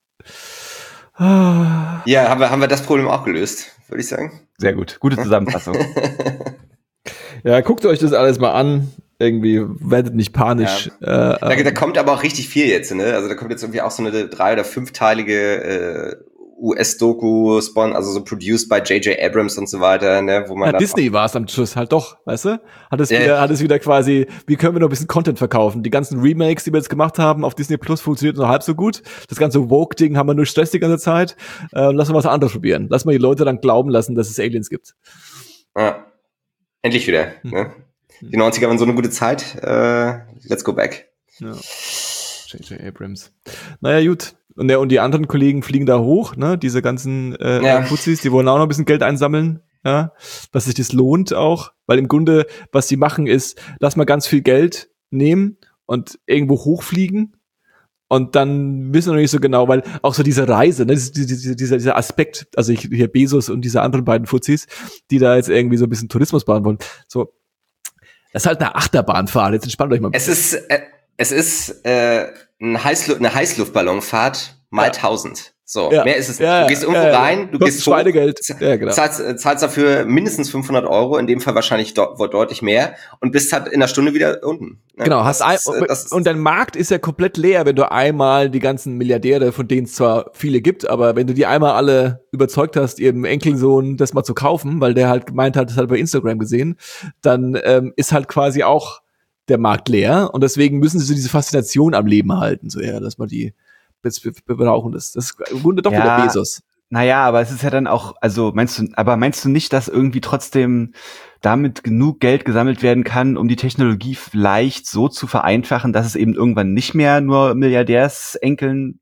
[SPEAKER 2] Ja, haben wir das Problem auch gelöst, würde ich sagen.
[SPEAKER 3] Sehr gut. Gute Zusammenfassung.
[SPEAKER 1] Ja, guckt euch das alles mal an. Irgendwie werdet nicht panisch.
[SPEAKER 2] Ja. Da kommt aber auch richtig viel jetzt, ne? Also da kommt jetzt irgendwie auch so eine 3- oder 5-teilige US-Doku, also so produced by J.J. Abrams und so weiter, ne, wo man
[SPEAKER 1] Disney war es am Schluss halt doch, weißt du? Hat es wieder quasi, wie können wir noch ein bisschen Content verkaufen? Die ganzen Remakes, die wir jetzt gemacht haben auf Disney Plus, funktioniert nur halb so gut. Das ganze Woke-Ding haben wir nur Stress die ganze Zeit. Lass mal was anderes probieren. Lass mal die Leute dann glauben lassen, dass es Aliens gibt.
[SPEAKER 2] Ja. Endlich wieder, ne? Die 90er waren so eine gute Zeit. Let's go back.
[SPEAKER 1] Ja. J.J. Abrams. Naja, gut. Und die anderen Kollegen fliegen da hoch, ne? Diese ganzen Fuzis, die wollen auch noch ein bisschen Geld einsammeln, ja? Dass sich das lohnt auch, weil im Grunde, was sie machen, ist, lass mal ganz viel Geld nehmen und irgendwo hochfliegen, und dann wissen wir noch nicht so genau, weil auch so diese Reise, ne? Dieser Aspekt, also hier Bezos und diese anderen beiden Fuzis, die da jetzt irgendwie so ein bisschen Tourismus bauen wollen, so, das ist halt eine Achterbahnfahrt, jetzt entspannt euch mal ein bisschen.
[SPEAKER 2] Es ist eine Heißluftballonfahrt mal 1000. So, mehr ist es nicht. Du gehst irgendwo rein, du gehst hoch, zahlst dafür mindestens 500 €, in dem Fall wahrscheinlich deutlich mehr, und bist halt in einer Stunde wieder unten.
[SPEAKER 1] Ne? Genau, und dein Markt ist ja komplett leer, wenn du einmal die ganzen Milliardäre, von denen es zwar viele gibt, aber wenn du die einmal alle überzeugt hast, ihrem Enkelsohn das mal zu kaufen, weil der halt gemeint hat, das hat er bei Instagram gesehen, dann ist halt quasi auch der Markt leer, und deswegen müssen sie so diese Faszination am Leben halten, so dass man die wir brauchen das. Das ist im Grunde doch wieder Bezos.
[SPEAKER 3] Naja, aber es ist ja dann auch, also meinst du nicht, dass irgendwie trotzdem damit genug Geld gesammelt werden kann, um die Technologie vielleicht so zu vereinfachen, dass es eben irgendwann nicht mehr nur Milliardärsenkeln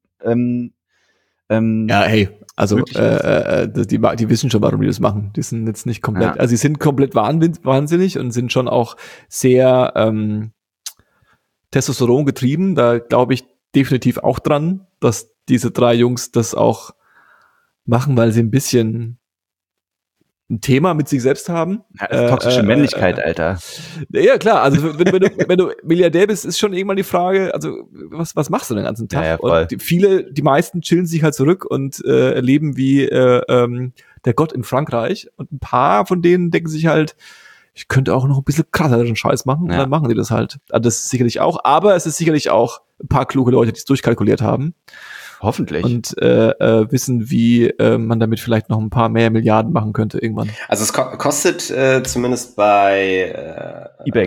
[SPEAKER 1] ja, hey, also die wissen schon, warum die das machen. Die sind jetzt nicht komplett, also sie sind komplett wahnsinnig und sind schon auch sehr Testosteron getrieben. Da glaube ich definitiv auch dran, dass diese 3 Jungs das auch machen, weil sie ein bisschen ein Thema mit sich selbst haben.
[SPEAKER 3] Ja, das ist toxische Männlichkeit, Alter.
[SPEAKER 1] Ja, klar, also wenn du Milliardär bist, ist schon irgendwann die Frage, also was machst du den ganzen Tag?
[SPEAKER 3] Ja, voll.
[SPEAKER 1] Und die meisten chillen sich halt zurück und leben wie der Gott in Frankreich. Und ein paar von denen denken sich halt, ich könnte auch noch ein bisschen krasseren Scheiß machen, und dann machen die das halt. Also das ist sicherlich auch, aber es ist sicherlich auch ein paar kluge Leute, die es durchkalkuliert haben.
[SPEAKER 3] Hoffentlich.
[SPEAKER 1] Und wissen, wie man damit vielleicht noch ein paar mehr Milliarden machen könnte irgendwann.
[SPEAKER 2] Also es kostet zumindest bei
[SPEAKER 3] eBay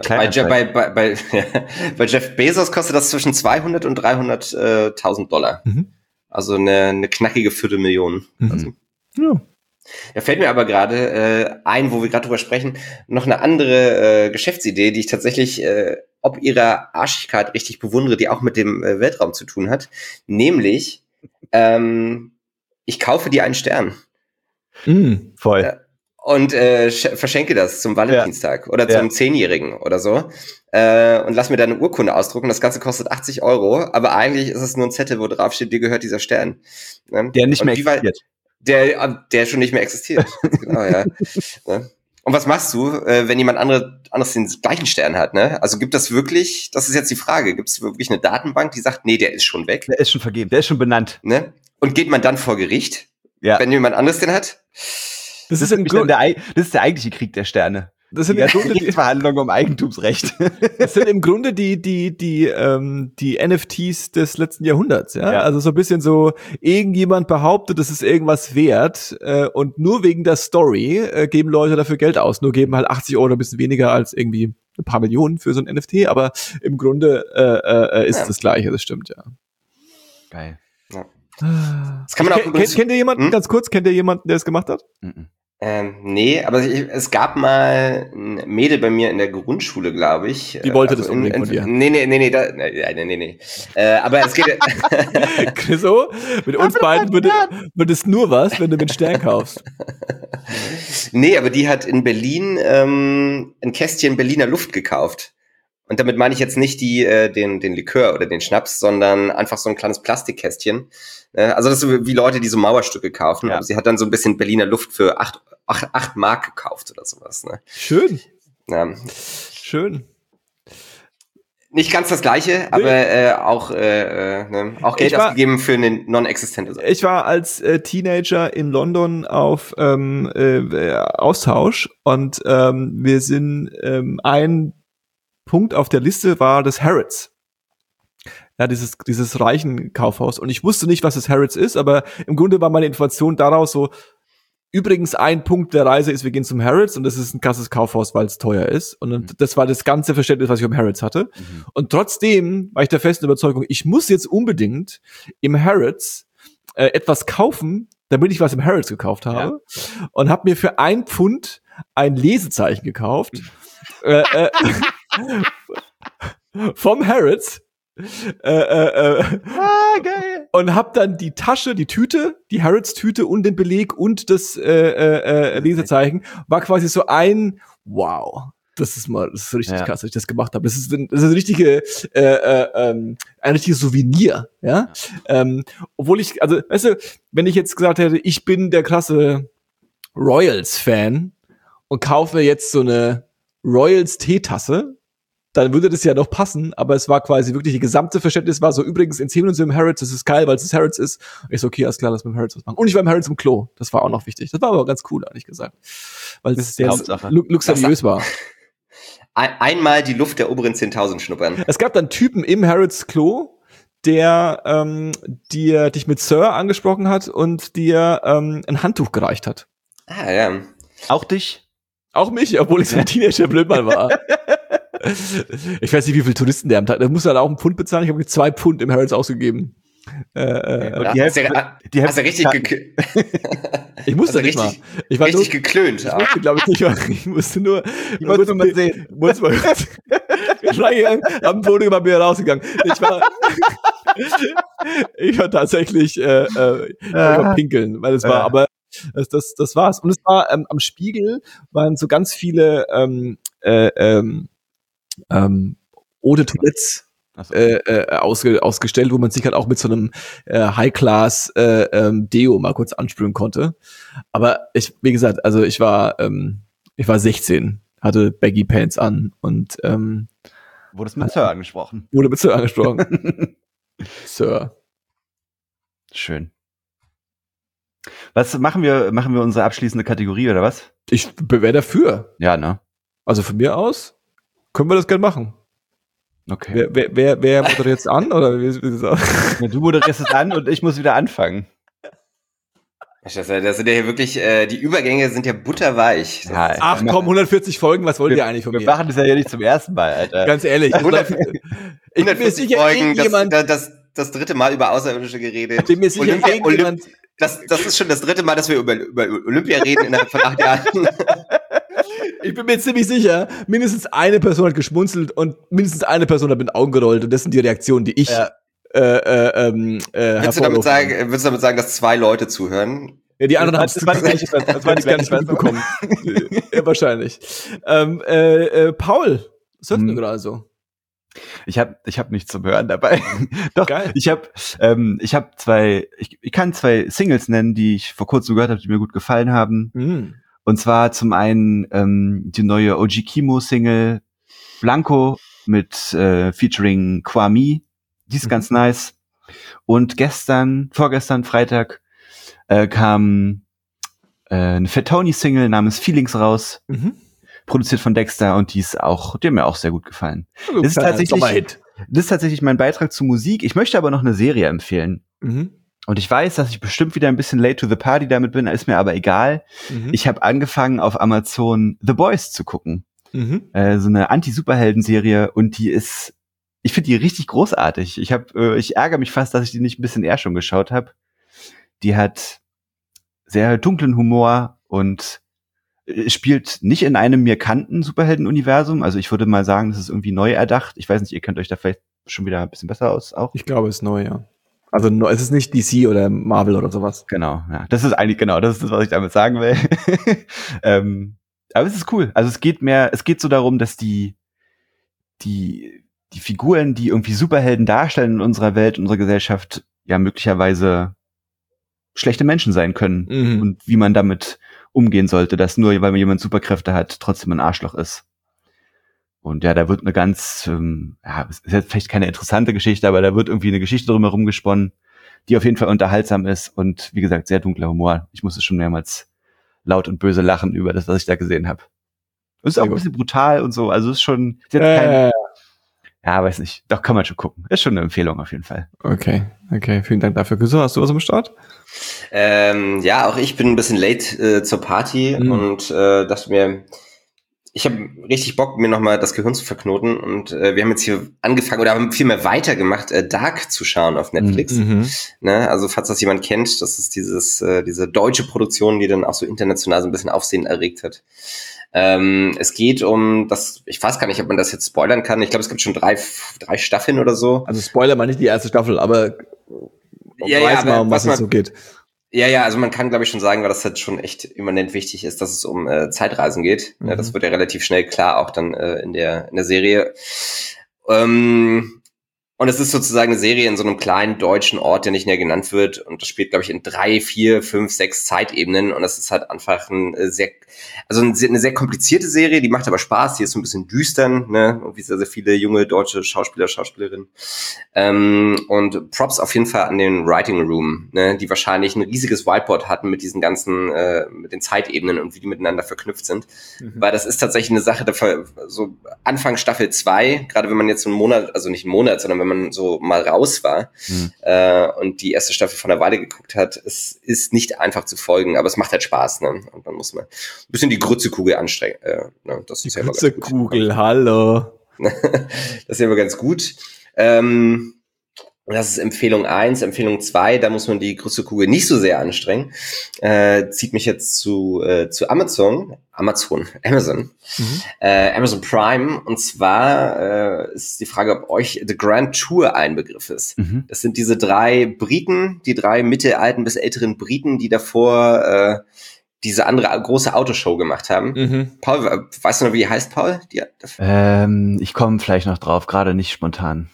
[SPEAKER 2] bei Jeff Bezos kostet das zwischen 200 und 300.000 $.
[SPEAKER 1] Mhm.
[SPEAKER 2] Also eine knackige Viertelmillion.
[SPEAKER 1] Mhm.
[SPEAKER 2] Also.
[SPEAKER 1] Ja.
[SPEAKER 2] Da fällt mir aber gerade ein, wo wir gerade drüber sprechen, noch eine andere Geschäftsidee, die ich tatsächlich ob ihrer Arschigkeit richtig bewundere, die auch mit dem Weltraum zu tun hat. Nämlich, ich kaufe dir einen Stern.
[SPEAKER 3] Voll.
[SPEAKER 2] Und verschenke das zum Valentinstag oder zum 10-Jährigen oder so. Und lass mir da eine Urkunde ausdrucken. Das Ganze kostet 80 €, aber eigentlich ist es nur ein Zettel, wo drauf steht, dir gehört dieser Stern.
[SPEAKER 3] Der nicht mehr existiert.
[SPEAKER 2] Der schon nicht mehr existiert. Genau, ja. Und was machst du, wenn jemand anderes den gleichen Stern hat, ne? Also gibt das wirklich, das ist jetzt die Frage, gibt es wirklich eine Datenbank, die sagt, nee, der ist schon weg?
[SPEAKER 3] Der ist schon vergeben, der ist schon benannt.
[SPEAKER 2] Ne? Und geht man dann vor Gericht,
[SPEAKER 3] wenn
[SPEAKER 2] jemand anderes den hat?
[SPEAKER 3] Das ist der eigentliche Krieg der Sterne. Das sind die Verhandlungen um Eigentumsrecht.
[SPEAKER 1] Das sind im Grunde die NFTs des letzten Jahrhunderts, ja? Also so ein bisschen so, irgendjemand behauptet, es ist irgendwas wert, und nur wegen der Story geben Leute dafür Geld aus. Nur geben halt 80 € ein bisschen weniger als irgendwie ein paar Millionen für so ein NFT, aber im Grunde ist es das Gleiche, das stimmt, ja.
[SPEAKER 3] Geil.
[SPEAKER 2] Ja. Das kann man auch
[SPEAKER 1] kennt ihr jemanden, ganz kurz, der es gemacht hat?
[SPEAKER 2] Nee, aber es gab mal ein Mädel bei mir in der Grundschule, glaube ich.
[SPEAKER 1] Die wollte das unbedingt von dir.
[SPEAKER 2] Nee. Aber es geht...
[SPEAKER 1] So, mit uns beiden würde es nur was, wenn du mit Stern kaufst.
[SPEAKER 2] Nee, aber die hat in Berlin ein Kästchen Berliner Luft gekauft. Und damit meine ich jetzt nicht den Likör oder den Schnaps, sondern einfach so ein kleines Plastikkästchen. Also das ist so wie Leute, die so Mauerstücke kaufen. Ja. Aber sie hat dann so ein bisschen Berliner Luft für 8 Mark gekauft oder sowas. Ne?
[SPEAKER 1] Schön.
[SPEAKER 2] Ja.
[SPEAKER 1] Schön.
[SPEAKER 2] Nicht ganz das Gleiche, aber auch Geld ausgegeben für eine non-existente Sache.
[SPEAKER 1] Ich war als Teenager in London auf Austausch und wir sind ein Punkt auf der Liste war das Harrods. Ja, dieses reichen Kaufhaus. Und ich wusste nicht, was das Harrods ist, aber im Grunde war meine Information daraus so, übrigens ein Punkt der Reise ist, wir gehen zum Harrods und das ist ein krasses Kaufhaus, weil es teuer ist. Und das war das ganze Verständnis, was ich vom Harrods hatte. Und trotzdem war ich der festen Überzeugung, ich muss jetzt unbedingt im Harrods etwas kaufen, damit ich was im Harrods gekauft habe. Ja. Und habe mir für 1 Pfund ein Lesezeichen gekauft. Vom Harrods. Geil. Und hab dann die Tasche, die Tüte, die Harrods-Tüte und den Beleg und das Lesezeichen war quasi so ein Wow. Das ist richtig krass, dass ich das gemacht habe. Das ist ein richtiges Souvenir, ja. Obwohl ich, also, weißt du, wenn ich jetzt gesagt hätte, ich bin der krasse Royals-Fan und kaufe jetzt so eine Royals-Teetasse, dann würde das ja noch passen, aber es war quasi wirklich, die gesamte Verständnis war so, übrigens, in 10 Minuten im Harrods, das ist geil, weil es das Harrods ist. Und ich so, okay, alles klar, lass mit dem Harrods was machen. Und ich war im Harrods im Klo, das war auch noch wichtig. Das war aber ganz cool, ehrlich gesagt. Weil es sehr luxuriös war.
[SPEAKER 2] Einmal die Luft der oberen 10.000 schnuppern.
[SPEAKER 1] Es gab dann Typen im Harrods Klo, der dich mit Sir angesprochen hat und dir ein Handtuch gereicht hat.
[SPEAKER 2] Ah, ja.
[SPEAKER 3] Auch dich?
[SPEAKER 1] Auch mich, obwohl ich so ein Teenager-Blödmann war. Ich weiß nicht, wie viele Touristen der am Tag, da musst du halt auch 1 Pfund bezahlen. Ich habe 2 Pfund im Harrods ausgegeben.
[SPEAKER 3] Die Hälfte
[SPEAKER 2] hast du richtig
[SPEAKER 1] ich musste nicht mal. Ich war
[SPEAKER 2] richtig geklönt.
[SPEAKER 1] Ich musste, glaube ich, nicht mal. Ich musste nur.
[SPEAKER 3] Ich wollte nur mal sehen.
[SPEAKER 1] Muss mal reingegangen, hab ein Foto gemacht, bin wieder rausgegangen. Ich war tatsächlich pinkeln, weil es war, aber das war's. Und es war am Spiegel waren so ganz viele Eau de Toilette ausgestellt, wo man sich halt auch mit so einem High-Class Deo mal kurz ansprühen konnte. Aber wie gesagt, also ich war 16, hatte Baggy Pants an und
[SPEAKER 3] wurdest mit Sir angesprochen.
[SPEAKER 1] Wurde mit Sir angesprochen. Sir.
[SPEAKER 3] Schön. Was machen wir unsere abschließende Kategorie oder was?
[SPEAKER 1] Ich wäre dafür.
[SPEAKER 3] Ja, ne?
[SPEAKER 1] Also von mir aus können wir das gerne machen.
[SPEAKER 3] Okay.
[SPEAKER 1] Wer moderiert jetzt an? Oder wie gesagt?
[SPEAKER 3] Ja, du moderierst es an und ich muss wieder anfangen.
[SPEAKER 2] Das sind ja hier wirklich, die Übergänge sind ja butterweich.
[SPEAKER 1] Ja, ach komm, 140 Folgen, was wollt ihr eigentlich von mir?
[SPEAKER 3] Wir machen das ja nicht zum ersten Mal, Alter.
[SPEAKER 1] Ganz ehrlich.
[SPEAKER 2] 140 Folgen, das dritte Mal über Außerirdische geredet.
[SPEAKER 1] Ich bin mir sicher,
[SPEAKER 2] das ist schon das dritte Mal, dass wir über Olympia reden innerhalb von 8 Jahren.
[SPEAKER 1] Ich bin mir ziemlich sicher, mindestens eine Person hat geschmunzelt und mindestens eine Person hat mit den Augen gerollt und das sind die Reaktionen, die ich
[SPEAKER 2] Willst du damit sagen, dass 2 Leute zuhören?
[SPEAKER 1] Ja, die anderen haben es gar nicht mitbekommen. Ja, wahrscheinlich. Paul, was hörst du gerade so?
[SPEAKER 3] Ich hab nichts zum Hören dabei. Doch, geil. Ich kann 2 Singles nennen, die ich vor kurzem gehört habe, die mir gut gefallen haben. Mhm. Und zwar zum einen die neue OG Kimo Single Blanco mit featuring Kwame. Die ist ganz nice. Und vorgestern Freitag kam eine Fat Tony Single namens Feelings raus. Mhm. Produziert von Dexter und die hat mir auch sehr gut gefallen. Das ist tatsächlich mein Beitrag zu Musik. Ich möchte aber noch eine Serie empfehlen. Mhm. Und ich weiß, dass ich bestimmt wieder ein bisschen late to the party damit bin, ist mir aber egal. Mhm. Ich habe angefangen, auf Amazon The Boys zu gucken. Mhm. So eine Anti-Superhelden-Serie und ich finde die richtig großartig. Ich ärgere mich fast, dass ich die nicht ein bisschen eher schon geschaut habe. Die hat sehr dunklen Humor und spielt nicht in einem mir kannten Superhelden-Universum. Also ich würde mal sagen, das ist irgendwie neu erdacht. Ich weiß nicht, ihr kennt euch da vielleicht schon wieder ein bisschen besser aus auch.
[SPEAKER 1] Ich glaube, es ist neu, ja. Also es ist nicht DC oder Marvel oder sowas.
[SPEAKER 3] Genau, ja. Das ist das, was ich damit sagen will. Aber es ist cool. Also es geht so darum, dass die Figuren, die irgendwie Superhelden darstellen in unserer Welt, in unserer Gesellschaft, ja möglicherweise schlechte Menschen sein können. Mhm. Und wie man damit umgehen sollte, dass nur, weil jemand Superkräfte hat, trotzdem ein Arschloch ist. Und ja, da wird eine ganz, ist jetzt vielleicht keine interessante Geschichte, aber da wird irgendwie eine Geschichte drumherum gesponnen, die auf jeden Fall unterhaltsam ist und wie gesagt, sehr dunkler Humor. Ich musste schon mehrmals laut und böse lachen über das, was ich da gesehen habe. Ist auch ein bisschen brutal und so, also ist schon, weiß nicht, doch kann man schon gucken. Ist schon eine Empfehlung auf jeden Fall.
[SPEAKER 1] Okay, vielen Dank dafür. Güso, hast du was am Start?
[SPEAKER 2] Ja, auch ich bin ein bisschen late zur Party und dachte mir, ich habe richtig Bock, mir nochmal das Gehirn zu verknoten und wir haben jetzt hier angefangen oder haben viel mehr weitergemacht, Dark zu schauen auf Netflix. Mhm. Ne? Also falls das jemand kennt, das ist diese deutsche Produktion, die dann auch so international so ein bisschen Aufsehen erregt hat. Es geht um das, ich weiß gar nicht, ob man das jetzt spoilern kann. Ich glaube, es gibt schon drei Staffeln oder so.
[SPEAKER 1] Also Spoiler meine ich die erste Staffel, aber
[SPEAKER 2] weiß mal,
[SPEAKER 1] um was es so geht.
[SPEAKER 2] Ja, also man kann, glaube ich, schon sagen, weil das halt schon echt immanent wichtig ist, dass es um Zeitreisen geht. Mhm. Ja, das wird ja relativ schnell klar, auch dann in der Serie. Und es ist sozusagen eine Serie in so einem kleinen deutschen Ort, der nicht näher genannt wird. Und das spielt, glaube ich, in 3, 4, 5, 6 Zeitebenen. Und das ist halt einfach eine sehr komplizierte Serie. Die macht aber Spaß. Die ist so ein bisschen düstern, ne? Und wie sehr, sehr viele junge deutsche Schauspielerinnen. Und Props auf jeden Fall an den Writing Room, ne? Die wahrscheinlich ein riesiges Whiteboard hatten mit diesen ganzen, mit den Zeitebenen und wie die miteinander verknüpft sind. Mhm. Weil das ist tatsächlich eine Sache, so Anfang Staffel 2, gerade wenn man jetzt einen Monat, also nicht einen Monat, sondern wenn man so mal raus war und die erste Staffel von der Weile geguckt hat, es ist nicht einfach zu folgen, aber es macht halt Spaß, ne? Und dann muss man ein bisschen die Grützekugel anstrengen. Ne? Das ist
[SPEAKER 1] die Grützekugel, hallo.
[SPEAKER 2] Das ist ja immer ganz gut. Das ist Empfehlung 1. Empfehlung 2, da muss man die größte Kugel nicht so sehr anstrengen. Zieht mich jetzt zu Amazon Prime. Und zwar ist die Frage, ob euch The Grand Tour ein Begriff ist. Das sind diese 3 Briten, die 3 mittelalten bis älteren Briten, die davor diese andere große Autoshow gemacht haben. Paul, weißt du noch, wie die heißt, Paul?
[SPEAKER 3] Ich komme vielleicht noch drauf, gerade nicht spontan.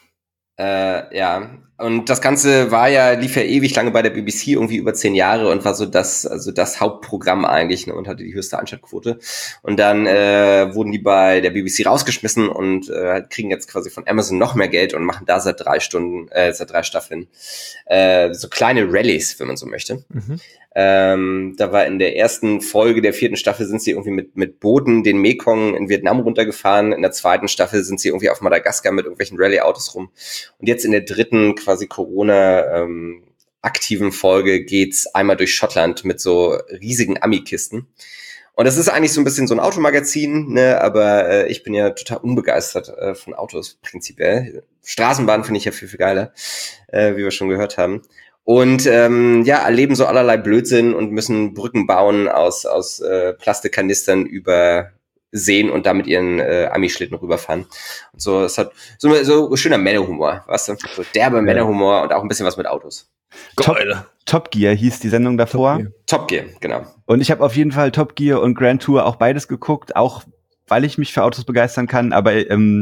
[SPEAKER 2] Ja, und das Ganze lief ja ewig lange bei der BBC, irgendwie über 10 Jahre und war so das Hauptprogramm eigentlich, ne, und hatte die höchste Einschaltquote. Und dann wurden die bei der BBC rausgeschmissen und kriegen jetzt quasi von Amazon noch mehr Geld und machen da seit 3 Staffeln so kleine Rallyes, wenn man so möchte. Da war in der ersten Folge der 4. Staffel sind sie irgendwie mit Booten den Mekong in Vietnam runtergefahren. In der 2. Staffel sind sie irgendwie auf Madagaskar mit irgendwelchen Rallye-Autos rum. Und jetzt in der 3. quasi Corona-aktiven Folge geht's einmal durch Schottland mit so riesigen Ami-Kisten. Und das ist eigentlich so ein bisschen so ein Automagazin, ne? Aber ich bin ja total unbegeistert von Autos prinzipiell. Straßenbahn finde ich ja viel, viel geiler, wie wir schon gehört haben. Und erleben so allerlei Blödsinn und müssen Brücken bauen aus Plastikkanistern über Seen und damit ihren Ami-Schlitten rüberfahren. Und so, es hat so schöner Männerhumor, weißt du? So derbe Männerhumor und auch ein bisschen was mit Autos.
[SPEAKER 3] Top Gear hieß die Sendung davor.
[SPEAKER 2] Top Gear, genau.
[SPEAKER 3] Und ich habe auf jeden Fall Top Gear und Grand Tour auch beides geguckt, auch weil ich mich für Autos begeistern kann, aber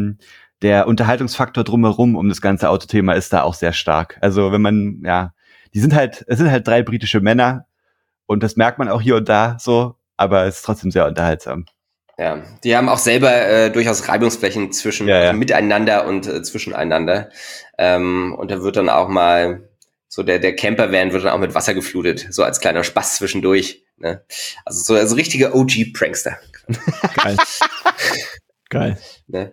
[SPEAKER 3] der Unterhaltungsfaktor drumherum um das ganze Autothema ist da auch sehr stark. Also wenn man, es sind halt 3 britische Männer und das merkt man auch hier und da so, aber es ist trotzdem sehr unterhaltsam.
[SPEAKER 2] Ja, die haben auch selber durchaus Reibungsflächen zwischen miteinander und zwischeneinander. Und da wird dann auch mal so der Campervan wird dann auch mit Wasser geflutet, so als kleiner Spaß zwischendurch. Ne? Also so richtige OG-Prankster.
[SPEAKER 1] Geil.
[SPEAKER 2] Ne?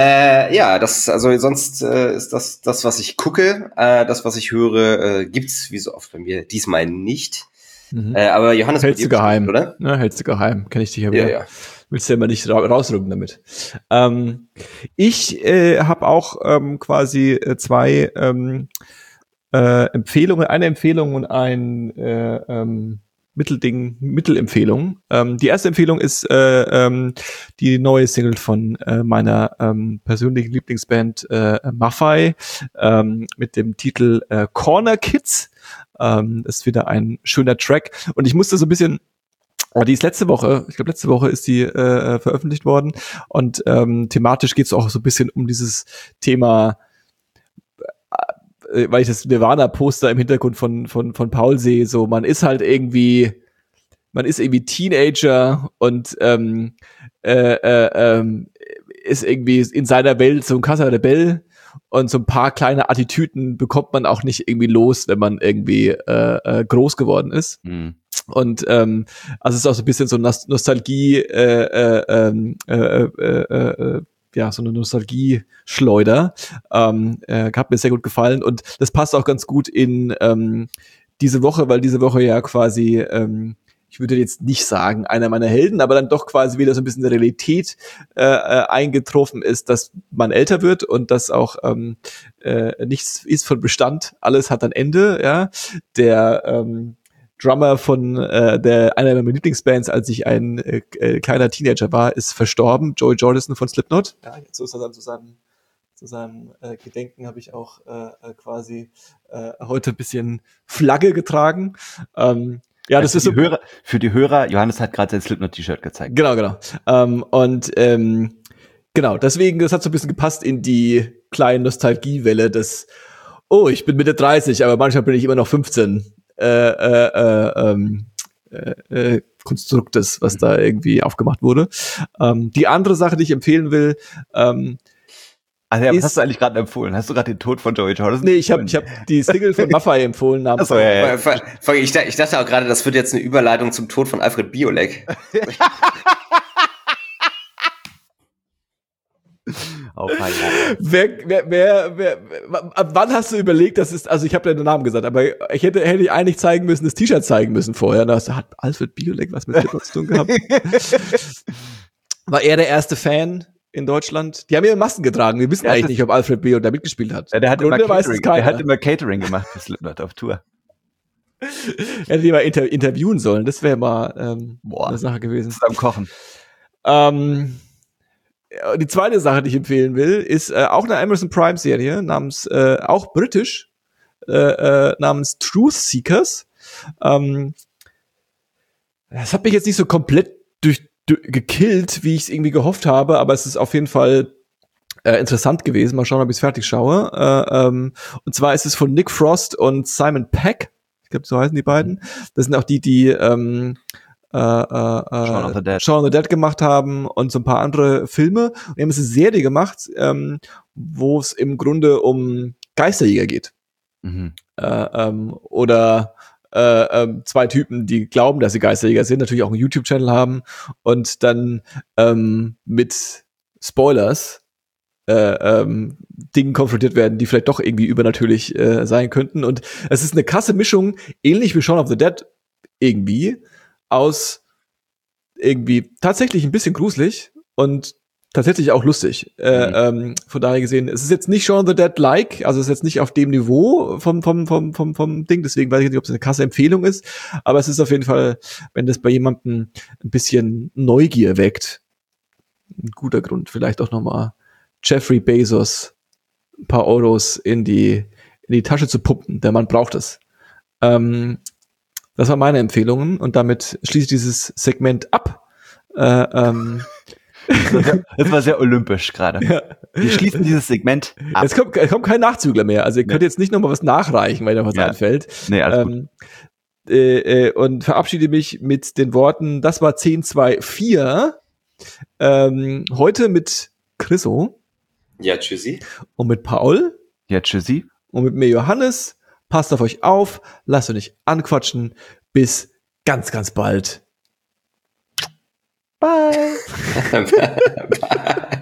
[SPEAKER 2] Sonst ist das, was ich gucke, das, was ich höre, gibt's wie so oft bei mir diesmal nicht. Aber Johannes,
[SPEAKER 1] hältst du geheim, oder? Ja, hältst du geheim, kenn ich dich ja wieder. Ja. Willst du ja immer nicht rausrücken damit. Ich habe auch quasi 2 Empfehlungen, eine Empfehlung und ein Mittelempfehlung. Die erste Empfehlung ist die neue Single von meiner persönlichen Lieblingsband Maffei mit dem Titel Corner Kids. Das ist wieder ein schöner Track. Und ich musste so ein bisschen, die ist letzte Woche ist die veröffentlicht worden. Und thematisch geht es auch so ein bisschen um dieses Thema, weil ich das Nirvana-Poster im Hintergrund von Paul sehe, so man ist irgendwie Teenager und ist irgendwie in seiner Welt so ein krasser Rebell und so ein paar kleine Attitüden bekommt man auch nicht irgendwie los, wenn man irgendwie groß geworden ist. Und also es ist auch so ein bisschen so Nostalgie, so eine Nostalgie-Schleuder. Hat mir sehr gut gefallen und das passt auch ganz gut in diese Woche, weil diese Woche ja quasi, ich würde jetzt nicht sagen, einer meiner Helden, aber dann doch quasi wieder so ein bisschen der Realität eingetroffen ist, dass man älter wird und dass auch nichts ist von Bestand, alles hat ein Ende, ja. Der Drummer von einer meiner Lieblingsbands, als ich ein kleiner Teenager war, ist verstorben. Joey Jordison von Slipknot. Ja, jetzt zu seinem Gedenken habe ich auch quasi heute ein bisschen Flagge getragen. Das ist so
[SPEAKER 3] für die Hörer, Johannes hat gerade sein Slipknot-T-Shirt gezeigt.
[SPEAKER 1] Genau. Genau, deswegen, das hat so ein bisschen gepasst in die kleine Nostalgiewelle des ich bin Mitte 30, aber manchmal bin ich immer noch 15. Konstruktes, was da irgendwie aufgemacht wurde. Die andere Sache, die ich empfehlen will,
[SPEAKER 3] was hast du eigentlich gerade empfohlen? Hast du gerade den Tod von Joey Jordison?
[SPEAKER 1] Nee, ich hab die Single von Maffei empfohlen.
[SPEAKER 2] Achso, ja. Ich dachte auch gerade, das wird jetzt eine Überleitung zum Tod von Alfred Biolek.
[SPEAKER 1] Ab wann hast du überlegt, das ist, also ich habe ja den Namen gesagt, aber ich hätte ich eigentlich zeigen müssen, das T-Shirt zeigen müssen vorher. Da hat Alfred Biolek was mit Slipknot zu tun gehabt. War er der erste Fan in Deutschland. Die haben ja Masken getragen. Wir wissen eigentlich nicht, ob Alfred Beo da mitgespielt hat.
[SPEAKER 3] Ja, der hat immer Catering gemacht für Slipknot auf Tour.
[SPEAKER 1] Er hätte die mal interviewen sollen. Das wäre mal eine Sache gewesen.
[SPEAKER 3] Beim Kochen.
[SPEAKER 1] Die zweite Sache, die ich empfehlen will, ist auch eine Amazon Prime Serie namens, auch britisch, namens Truth Seekers. Das hat mich jetzt nicht so komplett gekillt, wie ich es irgendwie gehofft habe, aber es ist auf jeden Fall interessant gewesen. Mal schauen, ob ich es fertig schaue. Und zwar ist es von Nick Frost und Simon Pegg. Ich glaube, so heißen die beiden. Das sind auch die Shaun of the Dead gemacht haben und so ein paar andere Filme. Und die haben eine Serie gemacht, wo es im Grunde um Geisterjäger geht. Mhm. Oder zwei Typen, die glauben, dass sie Geisterjäger sind, natürlich auch einen YouTube-Channel haben und dann mit Spoilers Dingen konfrontiert werden, die vielleicht doch irgendwie übernatürlich sein könnten. Und es ist eine krasse Mischung, ähnlich wie Shaun of the Dead irgendwie, aus irgendwie tatsächlich ein bisschen gruselig und tatsächlich auch lustig. Von daher gesehen, es ist jetzt nicht Shaun of the Dead-like, also es ist jetzt nicht auf dem Niveau vom Ding, deswegen weiß ich nicht, ob es eine krasse Empfehlung ist, aber es ist auf jeden Fall, wenn das bei jemandem ein bisschen Neugier weckt, ein guter Grund, vielleicht auch nochmal Jeffrey Bezos ein paar Euros in die Tasche zu pumpen. Der Mann braucht es. Das waren meine Empfehlungen und damit schließe ich dieses Segment ab.
[SPEAKER 3] Das war sehr olympisch gerade. Ja. Wir schließen dieses Segment ab.
[SPEAKER 1] Es kommt kein Nachzügler mehr. Also ihr könnt jetzt nicht noch mal was nachreichen, weil da was einfällt.
[SPEAKER 3] Nee, alles gut.
[SPEAKER 1] Und verabschiede mich mit den Worten, das war 1024. Heute mit Chriso.
[SPEAKER 2] Ja, tschüssi.
[SPEAKER 1] Und mit Paul.
[SPEAKER 3] Ja, tschüssi.
[SPEAKER 1] Und mit mir Johannes. Passt auf euch auf. Lasst euch nicht anquatschen. Bis ganz, ganz bald.
[SPEAKER 3] Bye.
[SPEAKER 2] Bye.